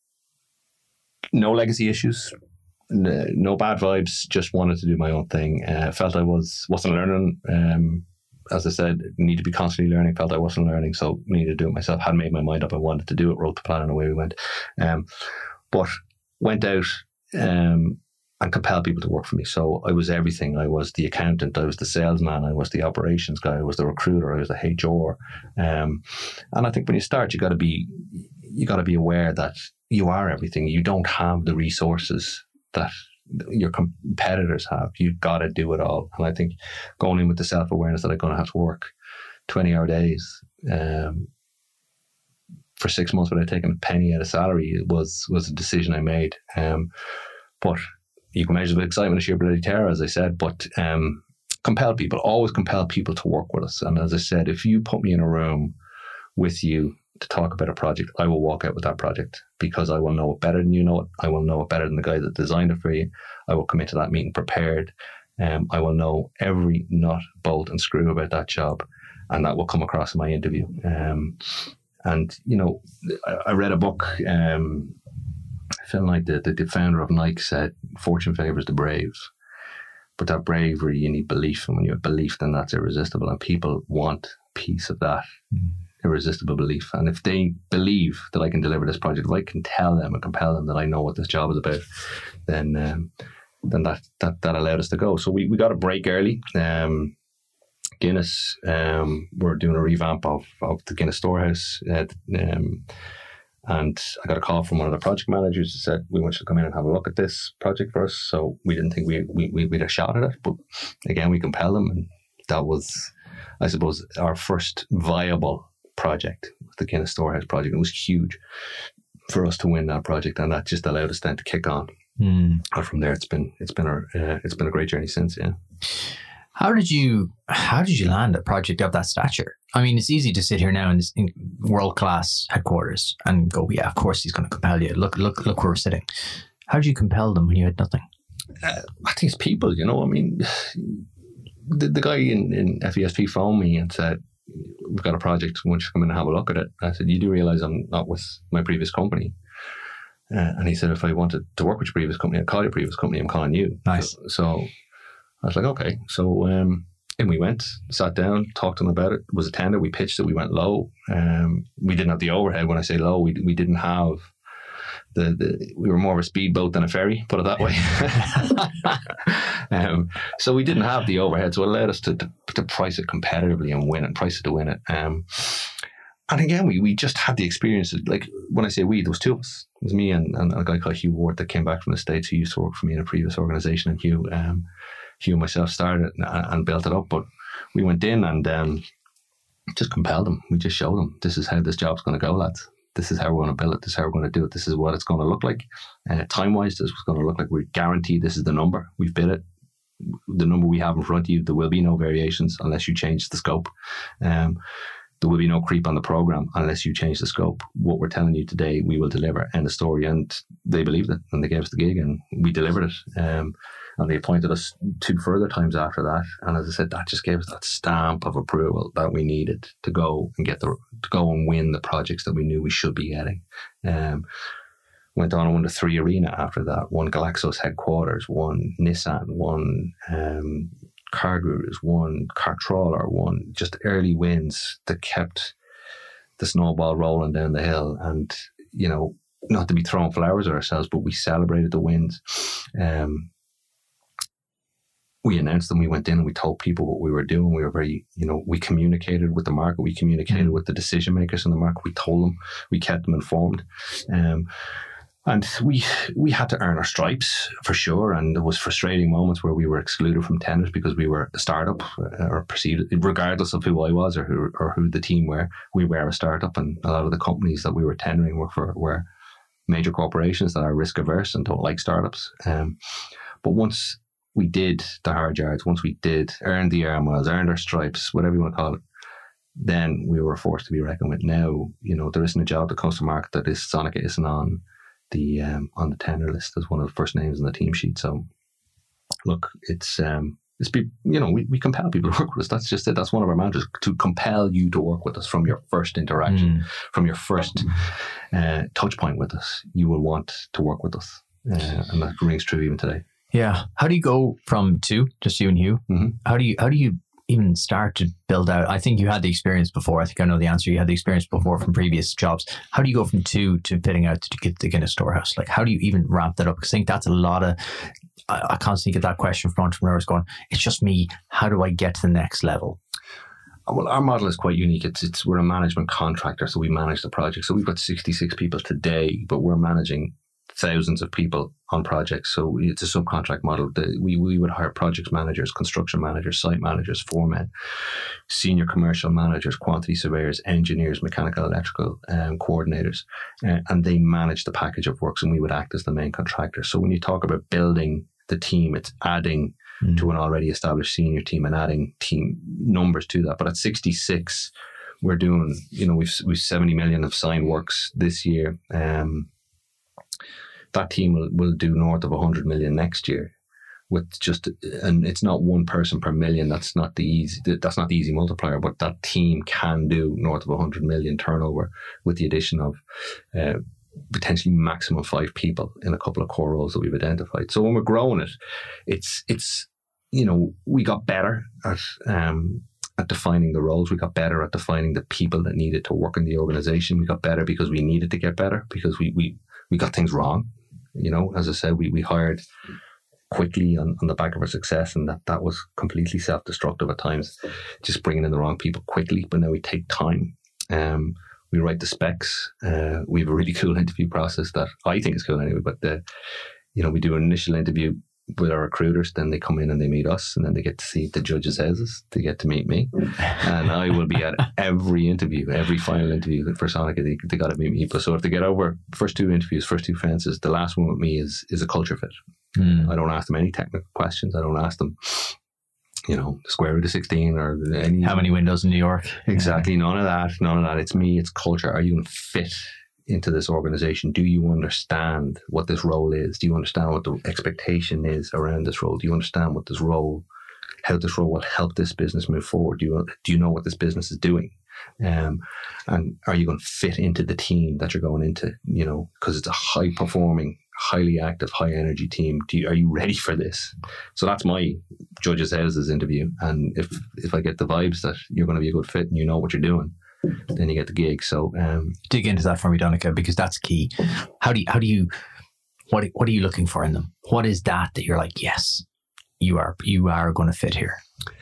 no legacy issues, no bad vibes, just wanted to do my own thing. Felt I wasn't learning. As I said, need to be constantly learning. Felt I wasn't learning, so needed to do it myself. Had made my mind up I wanted to do it, wrote the plan, and away we went. But went out and compelled people to work for me. So I was everything. I was the accountant, I was the salesman, I was the operations guy, I was the recruiter, I was the HR. And I think when you start, you got to be aware that you are everything. You don't have the resources that your competitors have. You've got to do it all. And I think going in with the self-awareness that I'm going to have to work 20-hour days for 6 months without taking a penny out of salary was a decision I made. But you can measure the excitement of sheer bloody terror, as I said, but always compel people to work with us. And as I said, if you put me in a room with you to talk about a project, I will walk out with that project because I will know it better than you know it. I will know it better than the guy that designed it for you. I will come into that meeting prepared. I will know every nut, bolt and screw about that job, and that will come across in my interview. And, I read a book, feeling like the founder of Nike said, fortune favors the brave. But that bravery, you need belief. And when you have belief, then that's irresistible. And people want a piece of that irresistible belief. And if they believe that I can deliver this project, if I can tell them and compel them that I know what this job is about, then that allowed us to go. So we got a break early. Guinness, we're doing a revamp of the Guinness Storehouse. And I got a call from one of the project managers who said, we want you to come in and have a look at this project for us. So we didn't think we'd a shot at it. But again, we compelled them. And that was, I suppose, our first viable project, the Guinness Storehouse project. It was huge for us to win that project. And that just allowed us then to kick on. And from there, it's been a great journey since, yeah. How did you land a project of that stature? I mean, it's easy to sit here now in world-class headquarters and go, yeah, of course he's going to compel you. Look where we're sitting. How did you compel them when you had nothing? I think it's people, I mean, the guy in FESP phoned me and said, we've got a project, why don't you come in and have a look at it? I said, you do realize I'm not with my previous company? And he said, if I wanted to work with your previous company, I'd call your previous company, I'm calling you. Nice. So I was like, okay. So and we went, sat down, talked to them about it. It was a tender. We pitched it. We went low. We didn't have the overhead. When I say low, we didn't have we were more of a speedboat than a ferry, put it that way. So we didn't have the overhead. So it allowed us to price it competitively and win it, price it to win it. And again, we just had the experience. Like when I say we, there was two of us. It was me and a guy called Hugh Ward that came back from the States who used to work for me in a previous organisation. And Hugh and myself started it and built it up. But we went in and just compelled them. We just showed them, this is how this job's going to go, lads. This is how we're going to build it. This is how we're going to do it. This is what it's going to look like. Time-wise, this is going to look like. We're guaranteed this is the number. We've bid it. The number we have in front of you, there will be no variations unless you change the scope. There will be no creep on the program unless you change the scope. What we're telling you today, we will deliver. End of story. And they believed it, and they gave us the gig, and we delivered it. And they appointed us 2 further times after that. And as I said, that just gave us that stamp of approval that we needed to go and win the projects that we knew we should be getting. Went on and won the 3 Arena after that. Won Glaxo's headquarters. Won Nissan. Won Car Gurus. Won Car Trawler. Won just early wins that kept the snowball rolling down the hill. And not to be throwing flowers at ourselves, but we celebrated the wins. We announced them. We went in and we told people what we were doing. We were very, we communicated with the market. We communicated with the decision makers in the market. We told them. We kept them informed. And we had to earn our stripes for sure. And there was frustrating moments where we were excluded from tenders because we were a startup or perceived, regardless of who I was or who the team were. We were a startup, and a lot of the companies that we were tendering were major corporations that are risk averse and don't like startups. But once we did the hard yards, once we did earn the air miles, earned our stripes, whatever you want to call it, then we were forced to be reckoned with. Now, there isn't a job that comes to market that Sonica isn't on the tender list as one of the first names on the team sheet. So, look, we compel people to work with us. That's just it. That's one of our mantras, to compel you to work with us from your first interaction, from your first touch point with us. You will want to work with us, and that rings true even today. Yeah. How do you go from 2, just you and Hugh? Mm-hmm. How do you even start to build out? I think you had the experience before. I think I know the answer. You had the experience before from previous jobs. How do you go from 2 to fitting out to get the Guinness Storehouse? Like, how do you even ramp that up? Because I think that's a lot of, I constantly get that question from entrepreneurs going, it's just me. How do I get to the next level? Well, our model is quite unique. We're a management contractor, so we manage the project. So we've got 66 people today, but we're managing thousands of people on projects. So it's a subcontract model. We would hire project managers, construction managers, site managers, foremen, senior commercial managers, quantity surveyors, engineers, mechanical, electrical coordinators, and they manage the package of works, and we would act as the main contractor. So when you talk about building the team, it's adding to an already established senior team and adding team numbers to that. But at 66, we're doing, we've 70 million of signed works this year. That team will do north of 100 million next year. with just, and it's not one person per million. That's not the easy multiplier, but that team can do north of 100 million turnover with the addition of potentially maximum 5 people in a couple of core roles that we've identified. So when we're growing it, it's we got better at defining the roles. We got better at defining the people that needed to work in the organization. We got better because we needed to get better, because we got things wrong. As I said, we hired quickly on the back of our success, and that was completely self-destructive at times, just bringing in the wrong people quickly. But now we take time. We write the specs. We have a really cool interview process that I think is cool anyway. But we do an initial interview with our recruiters, then they come in and they meet us, and then they get to see the judges' houses. They get to meet me, and I will be at every interview, every final interview for Sonica. They got to meet me. So if they get over first 2 interviews, first 2 fences, the last one with me is a culture fit. I don't ask them any technical questions. I don't ask them, the square root of 16 or any. How many windows in New York? Exactly. None of that. It's me. It's culture. Are you going to fit into this organization? Do you understand what this role is? Do you understand what the expectation is around this role? Do you understand how this role will help this business move forward? Do you know what this business is doing? And are you going to fit into the team that you're going into? Because it's a high performing, highly active, high energy team. Are you ready for this? So that's my judges' houses interview. And if I get the vibes that you're going to be a good fit and you know what you're doing, then you get the gig. So dig into that for me, Donncha, because that's key. What are you looking for in them? What is that you're like, yes, you are going to fit here?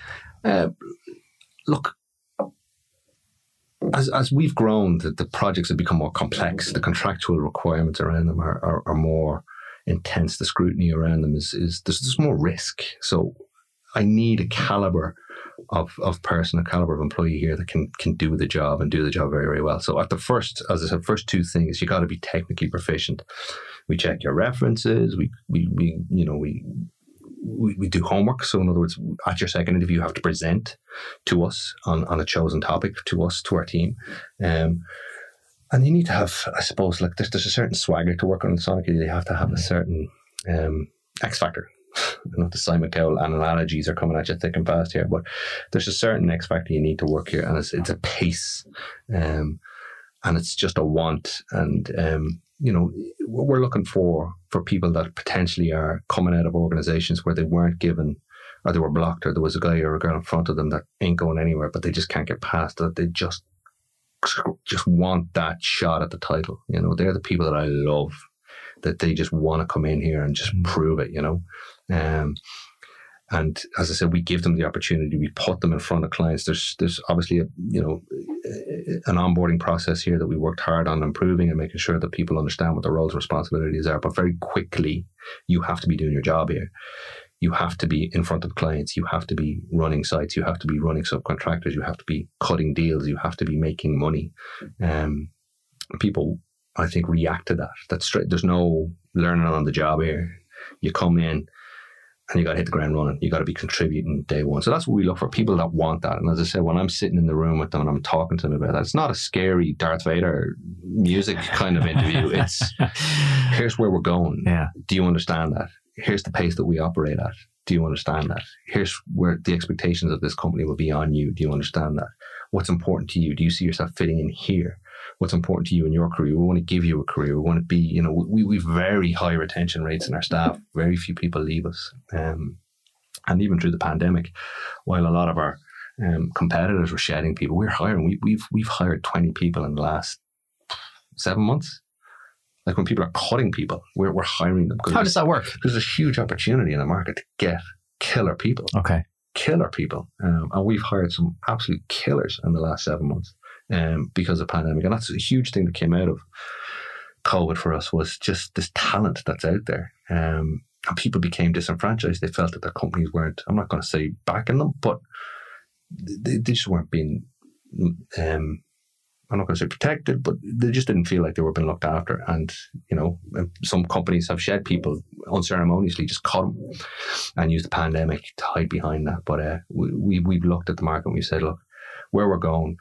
Look, as we've grown, the projects have become more complex. The contractual requirements around them are more intense. The scrutiny around them is there's more risk. So I need a caliber of person, a caliber of employee here that can do the job and do the job very, very well. So at the first, as I said, first 2 things, you got to be technically proficient. We check your references. We do homework. So in other words, at your second interview, you have to present to us on a chosen topic, to us, to our team. And you need to have, I suppose, like there's a certain swagger to work on Sonica. You have to have a certain X factor. The Simon Cowell analogies are coming at you thick and fast here, but there's a certain X factor you need to work here, and it's a pace, and it's just a want. And we're looking for people that potentially are coming out of organizations where they weren't given, or they were blocked, or there was a guy or a girl in front of them that ain't going anywhere, but they just can't get past that. They just want that shot at the title. They're the people that I love, that they just want to come in here and just prove it. And as I said, we give them the opportunity. We put them in front of clients. There's obviously an onboarding process here that we worked hard on improving and making sure that people understand what their roles and responsibilities are. But very quickly, you have to be doing your job here. You have to be in front of clients. You have to be running sites. You have to be running subcontractors. You have to be cutting deals. You have to be making money. People, I think, react to that. That's straight. There's no learning on the job here. You come in and you got to hit the ground running. You got to be contributing day one. So that's what we look for, people that want that. And as I said, when I'm sitting in the room with them and I'm talking to them about that, it's not a scary Darth Vader music kind of interview. It's here's where we're going. Yeah. Do you understand that? Here's the pace that we operate at. Do you understand that? Here's where the expectations of this company will be on you. Do you understand that? What's important to you? Do you see yourself fitting in here? What's important to you in your career? We want to give you a career. We want to be, we've very high retention rates in our staff. Very few people leave us. And even through the pandemic, while a lot of our competitors were shedding people, we're hiring. We've hired 20 people in the last 7 months. Like when people are cutting people, we're hiring them. How does that work? Because there's a huge opportunity in the market to get killer people. Okay. Killer people. And we've hired some absolute killers in the last 7 months because of pandemic. And that's a huge thing that came out of COVID for us, was just this talent that's out there. And people became disenfranchised. They felt that their companies weren't, I'm not going to say backing them, but they just weren't being... I'm not going to say protected, but they just didn't feel like they were being looked after. And, some companies have shed people unceremoniously, just cut them and use the pandemic to hide behind that. But we've looked at the market and we said, look, where we're going,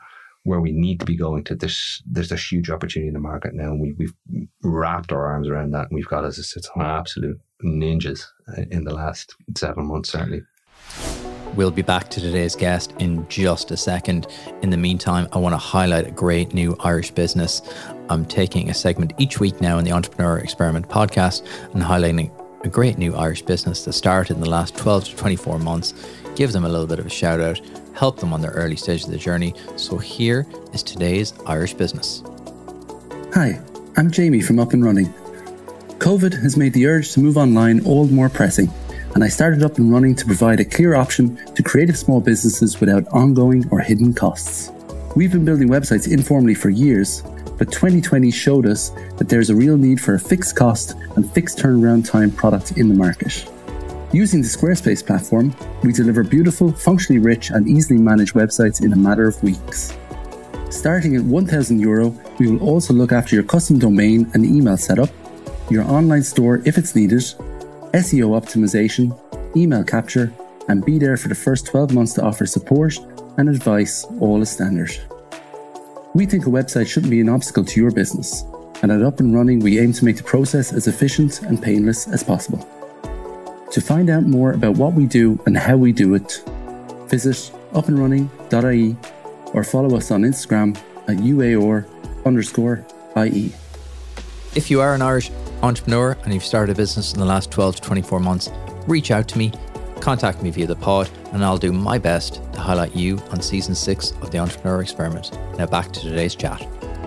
where we need to be going to. There's a huge opportunity in the market now, and we've wrapped our arms around that, and we've got, as I said, some absolute ninjas in the last 7 months, certainly. We'll be back to today's guest in just a second. In the meantime, I want to highlight a great new Irish business. I'm taking a segment each week now in the Entrepreneur Experiment podcast and highlighting a great new Irish business that started in the last 12 to 24 months. Give them a little bit of a shout out, help them on their early stage of the journey. So here is today's Irish business. Hi, I'm Jamie from Up and Running. COVID has made the urge to move online all the more pressing, and I started Up and Running to provide a clear option to creative small businesses without ongoing or hidden costs. We've been building websites informally for years, but 2020 showed us that there's a real need for a fixed cost and fixed turnaround time product in the market. Using the Squarespace platform, we deliver beautiful, functionally rich and easily managed websites in a matter of weeks. Starting at €1,000, we will also look after your custom domain and email setup, your online store if it's needed, SEO optimization, email capture, and be there for the first 12 months to offer support and advice, all as standard. We think a website shouldn't be an obstacle to your business, and at Up and Running, we aim to make the process as efficient and painless as possible. To find out more about what we do and how we do it, visit upandrunning.ie or follow us on Instagram at UAOR_IE. If you are an Irish entrepreneur and you've started a business in the last 12 to 24 months, reach out to me, contact me via the pod, and I'll do my best to highlight you on season 6 of the Entrepreneur Experiment. Now back to today's chat.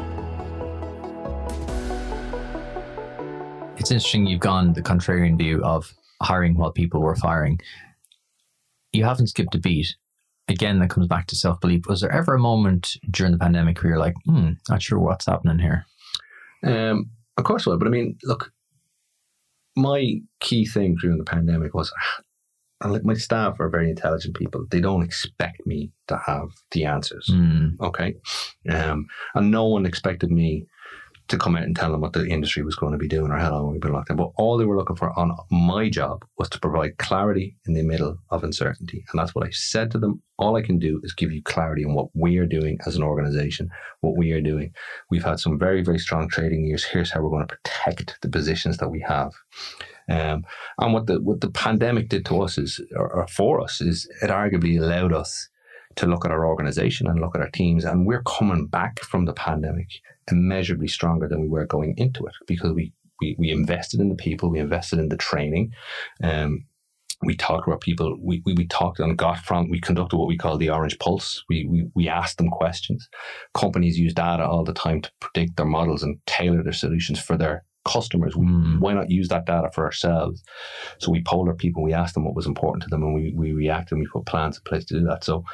It's interesting you've gone the contrarian view of hiring while people were firing. You haven't skipped a beat. Again, that comes back to self-belief. Was there ever a moment during the pandemic where you're like, not sure what's happening here? Of course I will. But I mean, look, my key thing during the pandemic was, and like, my staff are very intelligent people. They don't expect me to have the answers. Okay. And no one expected me to come out and tell them what the industry was going to be doing or how long we've been locked down. But all they were looking for on my job was to provide clarity in the middle of uncertainty. And that's what I said to them. All I can do is give you clarity on what we are doing as an organization, what we are doing. We've had some very, very strong trading years. Here's how we're going to protect the positions that we have. And what the pandemic did to us is, or for us, is it arguably allowed us to look at our organization and look at our teams. And we're coming back from the pandemic immeasurably stronger than we were going into it, because we invested in the people, we invested in the training. We talked to our people, we talked and we conducted what we call the Orange Pulse. We asked them questions. Companies use data all the time to predict their models and tailor their solutions for their customers. Why not use that data for ourselves? So we polled our people, we asked them what was important to them, and we reacted and we put plans in place to do that. So,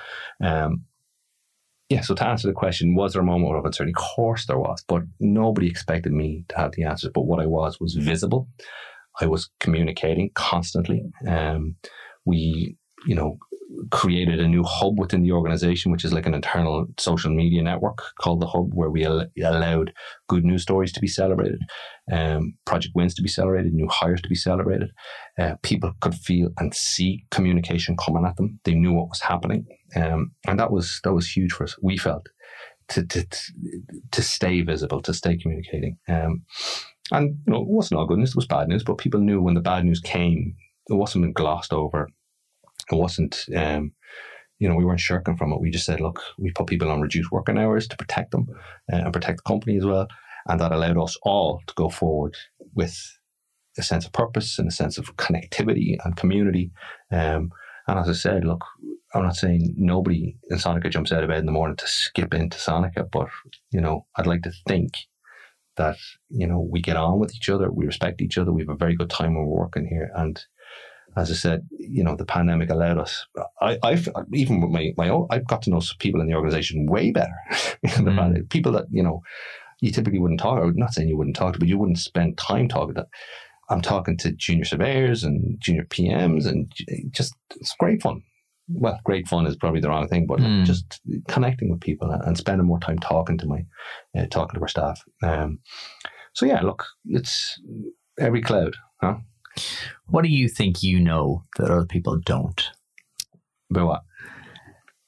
so to answer the question, was there a moment of uncertainty? Of course there was, but nobody expected me to have the answers. But what I was visible. I was communicating constantly. We, created a new hub within the organization, which is like an internal social media network called The Hub, where we allowed good news stories to be celebrated, project wins to be celebrated, new hires to be celebrated. People could feel and see communication coming at them. They knew what was happening. And that was huge for us. We felt to stay visible, to stay communicating. And it wasn't all good news, it was bad news, but people knew when the bad news came, it wasn't been glossed over. It wasn't, we weren't shirking from it. We just said, look, we put people on reduced working hours to protect them and protect the company as well. And that allowed us all to go forward with a sense of purpose and a sense of connectivity and community. And as I said, look, I'm not saying nobody in Sonica jumps out of bed in the morning to skip into Sonica, but, I'd like to think that, we get on with each other, we respect each other, we have a very good time when we're working here. And as I said, the pandemic allowed us. I've even with my own, I've got to know some people in the organization way better. People that you typically wouldn't talk. I'm not saying you wouldn't talk to, but you wouldn't spend time talking to. I'm talking to junior surveyors and junior PMs, and just it's great fun. Well, great fun is probably the wrong thing, but just connecting with people and spending more time talking to our staff. So yeah, look, it's every cloud, huh? What do you think that other people don't? About what?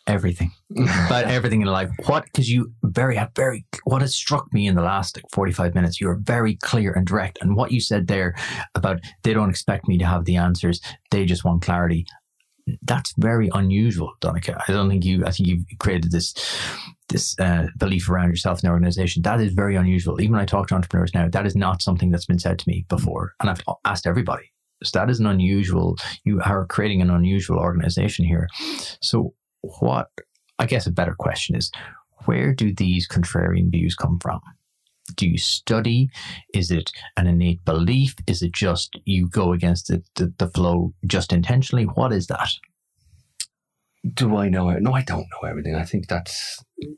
everything about everything in life. Because you what has struck me in the last 45 minutes, you are very clear and direct. And what you said there about they don't expect me to have the answers, they just want clarity. That's very unusual, Donncha. I think you've created this belief around yourself in the organization. That is very unusual. Even when I talk to entrepreneurs now, that is not something that's been said to me before. And I've asked everybody. So that is an unusual, you are creating an unusual organization here. So what, I guess a better question is, where do these contrarian views come from? Do you study? Is it an innate belief? Is it just you go against the flow just intentionally? What is that? Do I know it? No, I don't know everything. I think that's...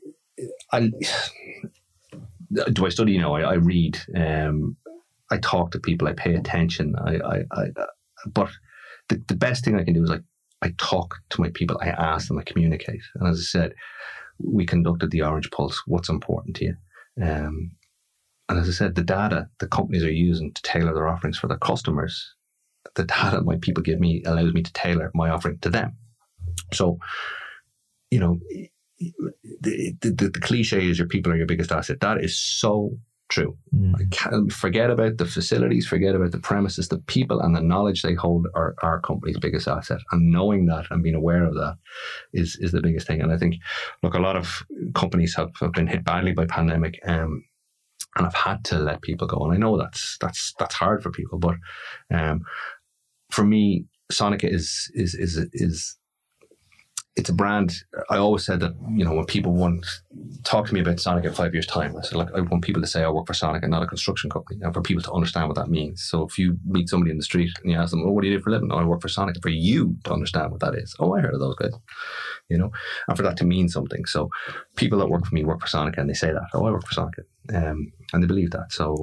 do I study? No, I read. I talk to people. I pay attention. But the best thing I can do is I talk to my people. I ask them. I communicate. And as I said, we conducted the Orange Pulse. What's important to you? And as I said, the data the companies are using to tailor their offerings for their customers, the data my people give me allows me to tailor my offering to them. So, you know, the cliche is your people are your biggest asset. That is so true. I can't forget about the facilities, forget about the premises. The people and the knowledge they hold are our company's biggest asset. And knowing that and being aware of that is the biggest thing. And I think, look, a lot of companies have been hit badly by pandemic, and I've had to let people go. And I know that's hard for people, but for me, Sonica is it's a brand. I always said that, you know, when people talk to me about Sonica in 5 years' time, I said, like, I want people to say I work for Sonica, not a construction company, and for people to understand what that means. So if you meet somebody in the street and you ask them, oh, what do you do for a living? Oh, I work for Sonica. For you to understand what that is. Oh, I heard of those guys, you know, and for that to mean something. So people that work for me work for Sonica, and they say that, oh, I work for Sonica, and they believe that. So,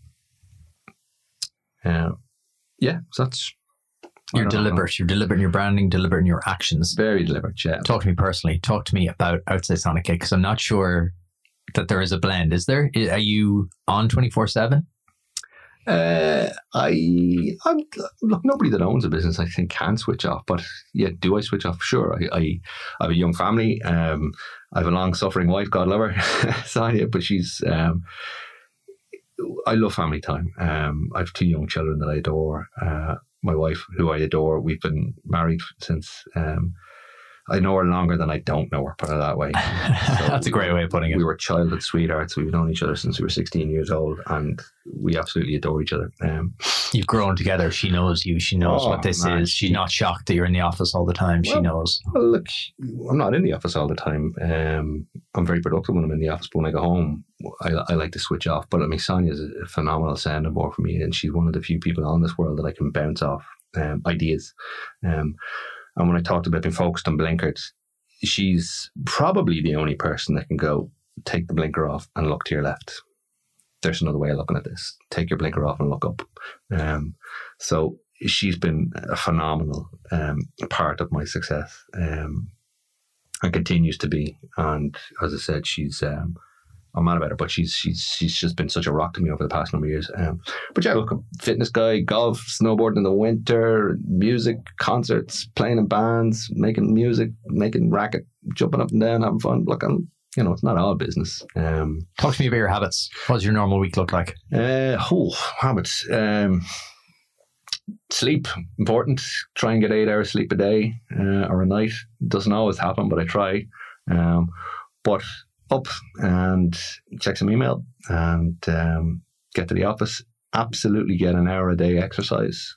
yeah, so that's... You're deliberate. You're deliberate in your branding, deliberate in your actions. Very deliberate, yeah. Talk to me personally. Talk to me about Outside Sonica, because I'm not sure that there is a blend. Is there? Are you on 24/7? Look, nobody that owns a business, I think, can switch off. But yeah, do I switch off? Sure. I have a young family. I have a long-suffering wife, God love her, Sonia, but she's... I love family time. I have 2 young children that I adore. My wife, who I adore, we've been married since... I know her longer than I don't know her, put it that way. So that's a great way of putting it. We were childhood sweethearts. We've known each other since we were 16 years old, and we absolutely adore each other. You've grown together. She knows you. She knows what this is. She's not shocked that you're in the office all the time. She knows. Well, look, I'm not in the office all the time. I'm very productive when I'm in the office, but when I go home, I like to switch off. But I mean, Sonia's a phenomenal sounding board for me, and she's one of the few people on this world that I can bounce off ideas. And when I talked about being focused on blinkers, she's probably the only person that can go, take the blinker off and look to your left. There's another way of looking at this. Take your blinker off and look up. So she's been a phenomenal part of my success, and continues to be. And as I said, she's... I'm mad about her, but she's just been such a rock to me over the past number of years. But yeah, look, fitness guy, golf, snowboarding in the winter, music, concerts, playing in bands, making music, making racket, jumping up and down, having fun. Look, it's not all business. Talk to me about your habits. What does your normal week look like? Habits. Sleep, important. Try and get 8 hours sleep a day or a night. Doesn't always happen, but I try. But up and check some email and get to the office. Absolutely get an hour a day exercise.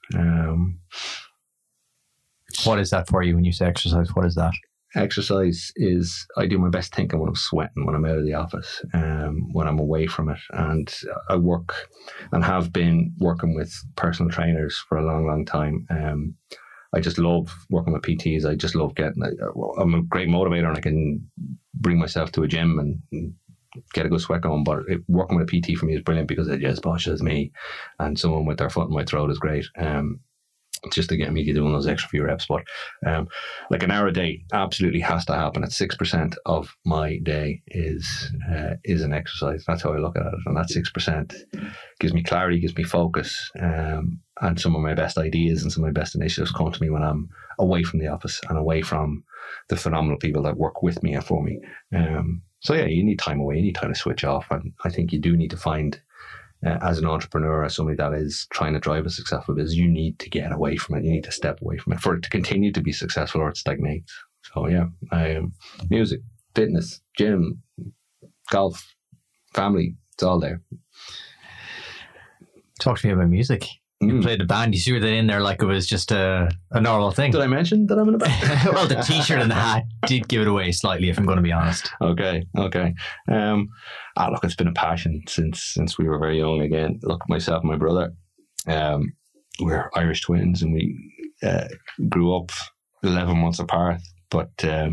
What is that for you when you say exercise? What is that? Exercise is, I do my best thinking when I'm sweating, when I'm out of the office, when I'm away from it. And I work and have been working with personal trainers for a long, long time. I just love working with PTs. I just love I'm a great motivator, and I can bring myself to a gym and get a good sweat going. But working with a PT for me is brilliant because they're as posh as me, and someone with their foot in my throat is great. Just to get me doing those extra few reps. But like an hour a day absolutely has to happen. At 6% of my day is an exercise. That's how I look at it. And that 6% gives me clarity, gives me focus, and and some of my best ideas and some of my best initiatives come to me when I'm away from the office and away from the phenomenal people that work with me and for me. So yeah, you need time away, you need time to switch off. And I think you do need to find, as an entrepreneur, as somebody that is trying to drive a successful business, you need to get away from it. You need to step away from it for it to continue to be successful, or it stagnates. So yeah, music, fitness, gym, golf, family, it's all there. Talk to me about music. You played the band. You threw that in there like it was just a normal thing. Did I mention that I'm in a band? Well, the t-shirt and the hat did give it away slightly, if I'm going to be honest. Okay. Look, it's been a passion since we were very young. Again, look, myself and my brother, we're Irish twins, and we grew up 11 months apart. But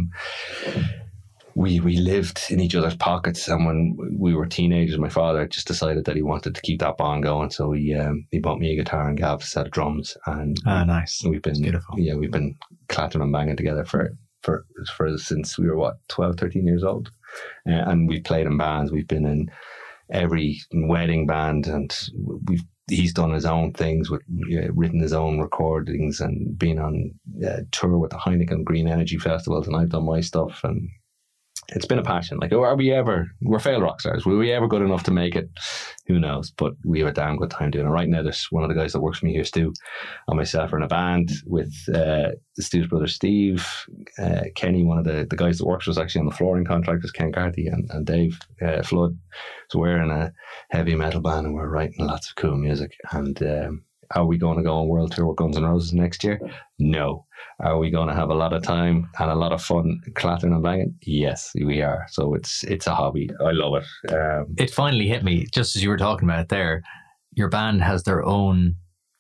we lived in each other's pockets, and when we were teenagers, my father just decided that he wanted to keep that bond going. So he bought me a guitar and Gav a set of drums, and nice. We've been beautiful. Yeah, we've been clattering and banging together for since we were 12, 13 years old, and we played in bands. We've been in every wedding band, and he's done his own things with written his own recordings and been on tour with the Heineken Green Energy Festivals, and I've done my stuff, and it's been a passion. Like, we're failed rock stars. Were we ever good enough to make it? Who knows? But we have a damn good time doing it. Right now, there's one of the guys that works for me here, Stu, and myself are in a band with Stu's brother, Steve, Kenny, one of the guys that works with us actually on the flooring contract is Ken Carthy, and Dave Flood. So we're in a heavy metal band, and we're writing lots of cool music. And are we going to go on world tour with Guns N' Roses next year? No. Are we going to have a lot of time and a lot of fun clattering and banging? Yes, we are. So it's a hobby. I love it. It finally hit me, just as you were talking about it there. Your band has their own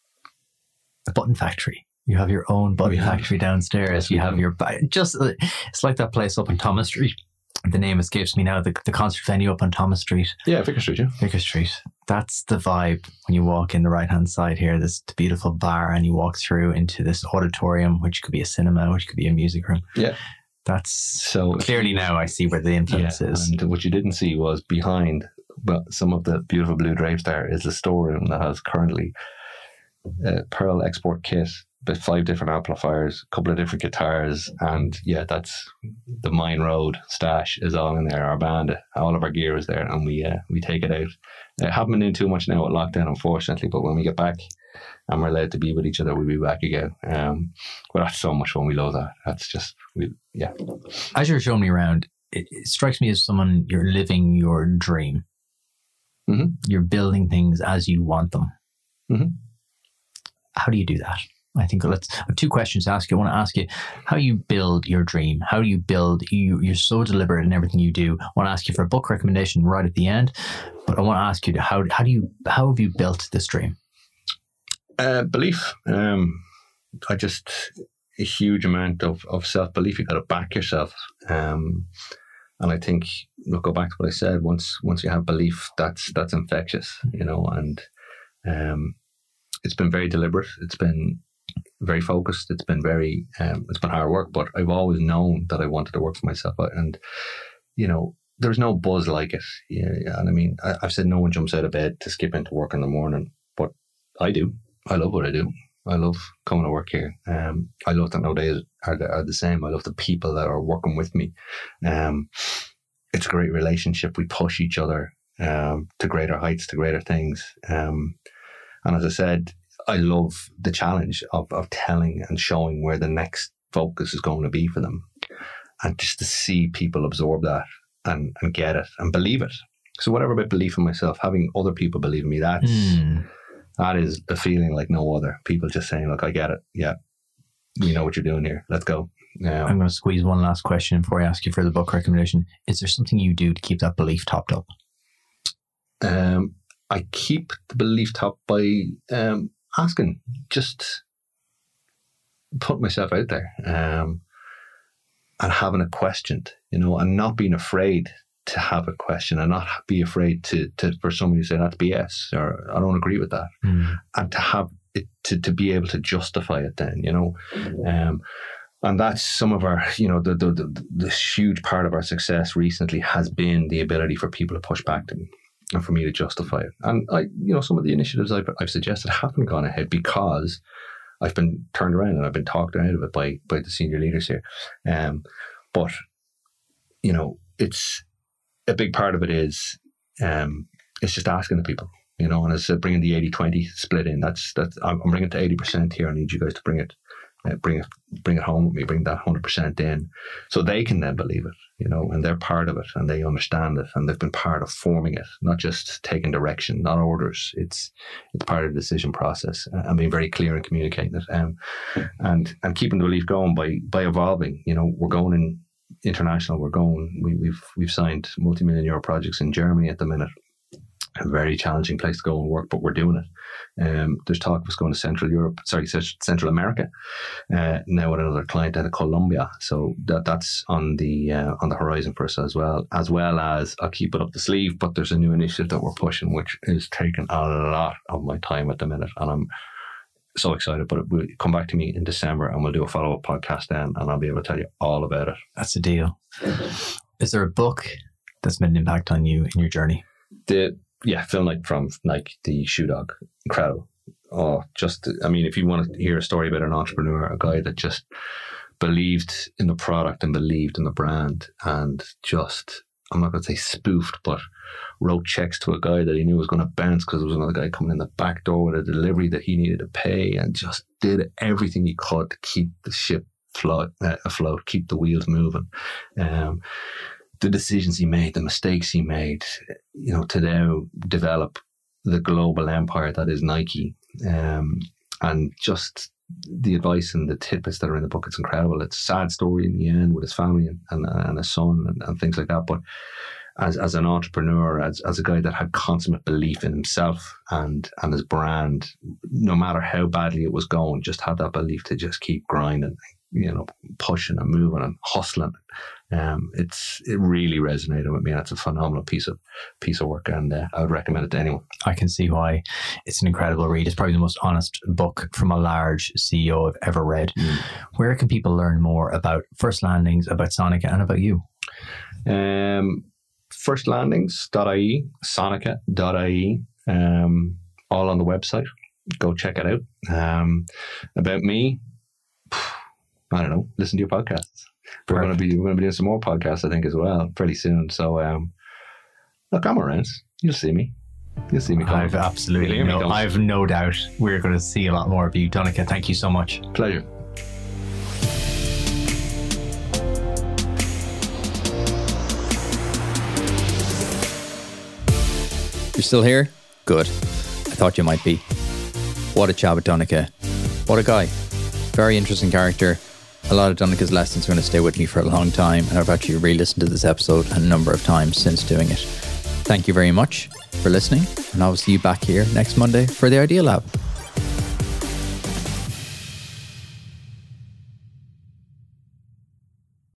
button factory. You have your own button factory downstairs. You have your... It's like that place up on Thomas Street. The name escapes me now. The concert venue up on Thomas Street. Yeah, Vicar Street, yeah. Vicar Street. That's the vibe when you walk in the right-hand side here. This beautiful bar, and you walk through into this auditorium, which could be a cinema, which could be a music room. Yeah. That's so clearly now I see where the influence is. And what you didn't see was behind some of the beautiful blue drapes there is a storeroom that has currently a Pearl export kit, but 5 different amplifiers, a couple of different guitars, and yeah, that's the Mine Road stash is all in there. Our band, all of our gear is there, and we take it out. Haven't been doing too much now with lockdown, unfortunately, but when we get back and we're allowed to be with each other, we'll be back again. But that's so much fun. We love that. That's just, yeah. As you're showing me around, it strikes me as someone, you're living your dream. Mm-hmm. You're building things as you want them. Mm-hmm. How do you do that? I think I have 2 questions to ask you. I want to ask you how you build your dream. How do you build? You're so deliberate in everything you do. I want to ask you for a book recommendation right at the end, but I want to ask you how have you built this dream? Belief. A huge amount of self-belief. You got to back yourself. And I think, look, go back to what I said. Once you have belief, that's infectious, and it's been very deliberate. It's been very focused. It's been it's been hard work, but I've always known that I wanted to work for myself. And, there's no buzz like it. Yeah, and I mean, I've said no one jumps out of bed to skip into work in the morning, but I do. I love what I do. I love coming to work here. I love that no days are the same. I love the people that are working with me. It's a great relationship. We push each other to greater heights, to greater things. And as I said, I love the challenge of telling and showing where the next focus is going to be for them. And just to see people absorb that and get it and believe it. So whatever about belief in myself, having other people believe in me, that is a feeling like no other. People just saying, look, I get it. Yeah. You know what you're doing here. Let's go. I'm going to squeeze one last question before I ask you for the book recommendation. Is there something you do to keep that belief topped up? I keep the belief topped by asking, just put myself out there and having it questioned, and not being afraid to have a question and not be afraid to for somebody to say that's BS or I don't agree with that, and to have it to be able to justify it then, and that's some of our, the huge part of our success recently has been the ability for people to push back to me. and for me to justify it. And some of the initiatives I've suggested haven't gone ahead because I've been turned around and I've been talked out of it by the senior leaders here. But it's a big part of it is it's just asking the people, and as I said, bringing the 80-20 split in. That's I'm bringing it to 80% here. I need you guys to bring it home with me, bring that 100% in, so they can then believe it, and they're part of it and they understand it and they've been part of forming it, not just taking direction, not orders. It's part of the decision process and being very clear and communicating it, and keeping the belief going by evolving. We're going in international. We've signed multi-million euro projects in Germany at the minute. A very challenging place to go and work, but we're doing it. There's talk of us going to Central America now with another client out of Colombia. So that's on the horizon for us as well as I'll keep it up the sleeve. But there's a new initiative that we're pushing, which is taking a lot of my time at the minute, and I'm so excited. But it will come back to me in December, and we'll do a follow-up podcast then, and I'll be able to tell you all about it. That's the deal. Is there a book that's made an impact on you in your journey? Phil Knight from Nike, the Shoe Dog, incredible. If you want to hear a story about an entrepreneur, a guy that just believed in the product and believed in the brand, and just, I'm not going to say spoofed, but wrote checks to a guy that he knew was going to bounce because there was another guy coming in the back door with a delivery that he needed to pay, and just did everything he could to keep the ship afloat, keep the wheels moving. The decisions he made, the mistakes he made, to now develop the global empire that is Nike, and just the advice and the tidbits that are in the book. It's incredible. It's a sad story in the end with his family and his son and things like that. But as an entrepreneur, as a guy that had consummate belief in himself and his brand, no matter how badly it was going, just had that belief to just keep grinding, pushing and moving and hustling. It really resonated with me. It's a phenomenal piece of work, and I would recommend it to anyone. I can see why. It's an incredible read. It's probably the most honest book from a large CEO I've ever read. Where can people learn more about First Landings, about Sonica, and about you? Firstlandings.ie, Sonica.ie, all on the website. Go check it out. About me, I don't know, listen to your podcasts. We're going to be doing some more podcasts, I think, as well, pretty soon. So, look, I'm around. You'll see me. I've absolutely I've no doubt we're going to see a lot more of you. Donncha, thank you so much. Pleasure. You're still here? Good. I thought you might be. What a chat with Donncha. What a guy. Very interesting character. A lot of Donncha's lessons are going to stay with me for a long time, and I've actually re-listened to this episode a number of times since doing it. Thank you very much for listening, and I'll see you back here next Monday for the Idea Lab.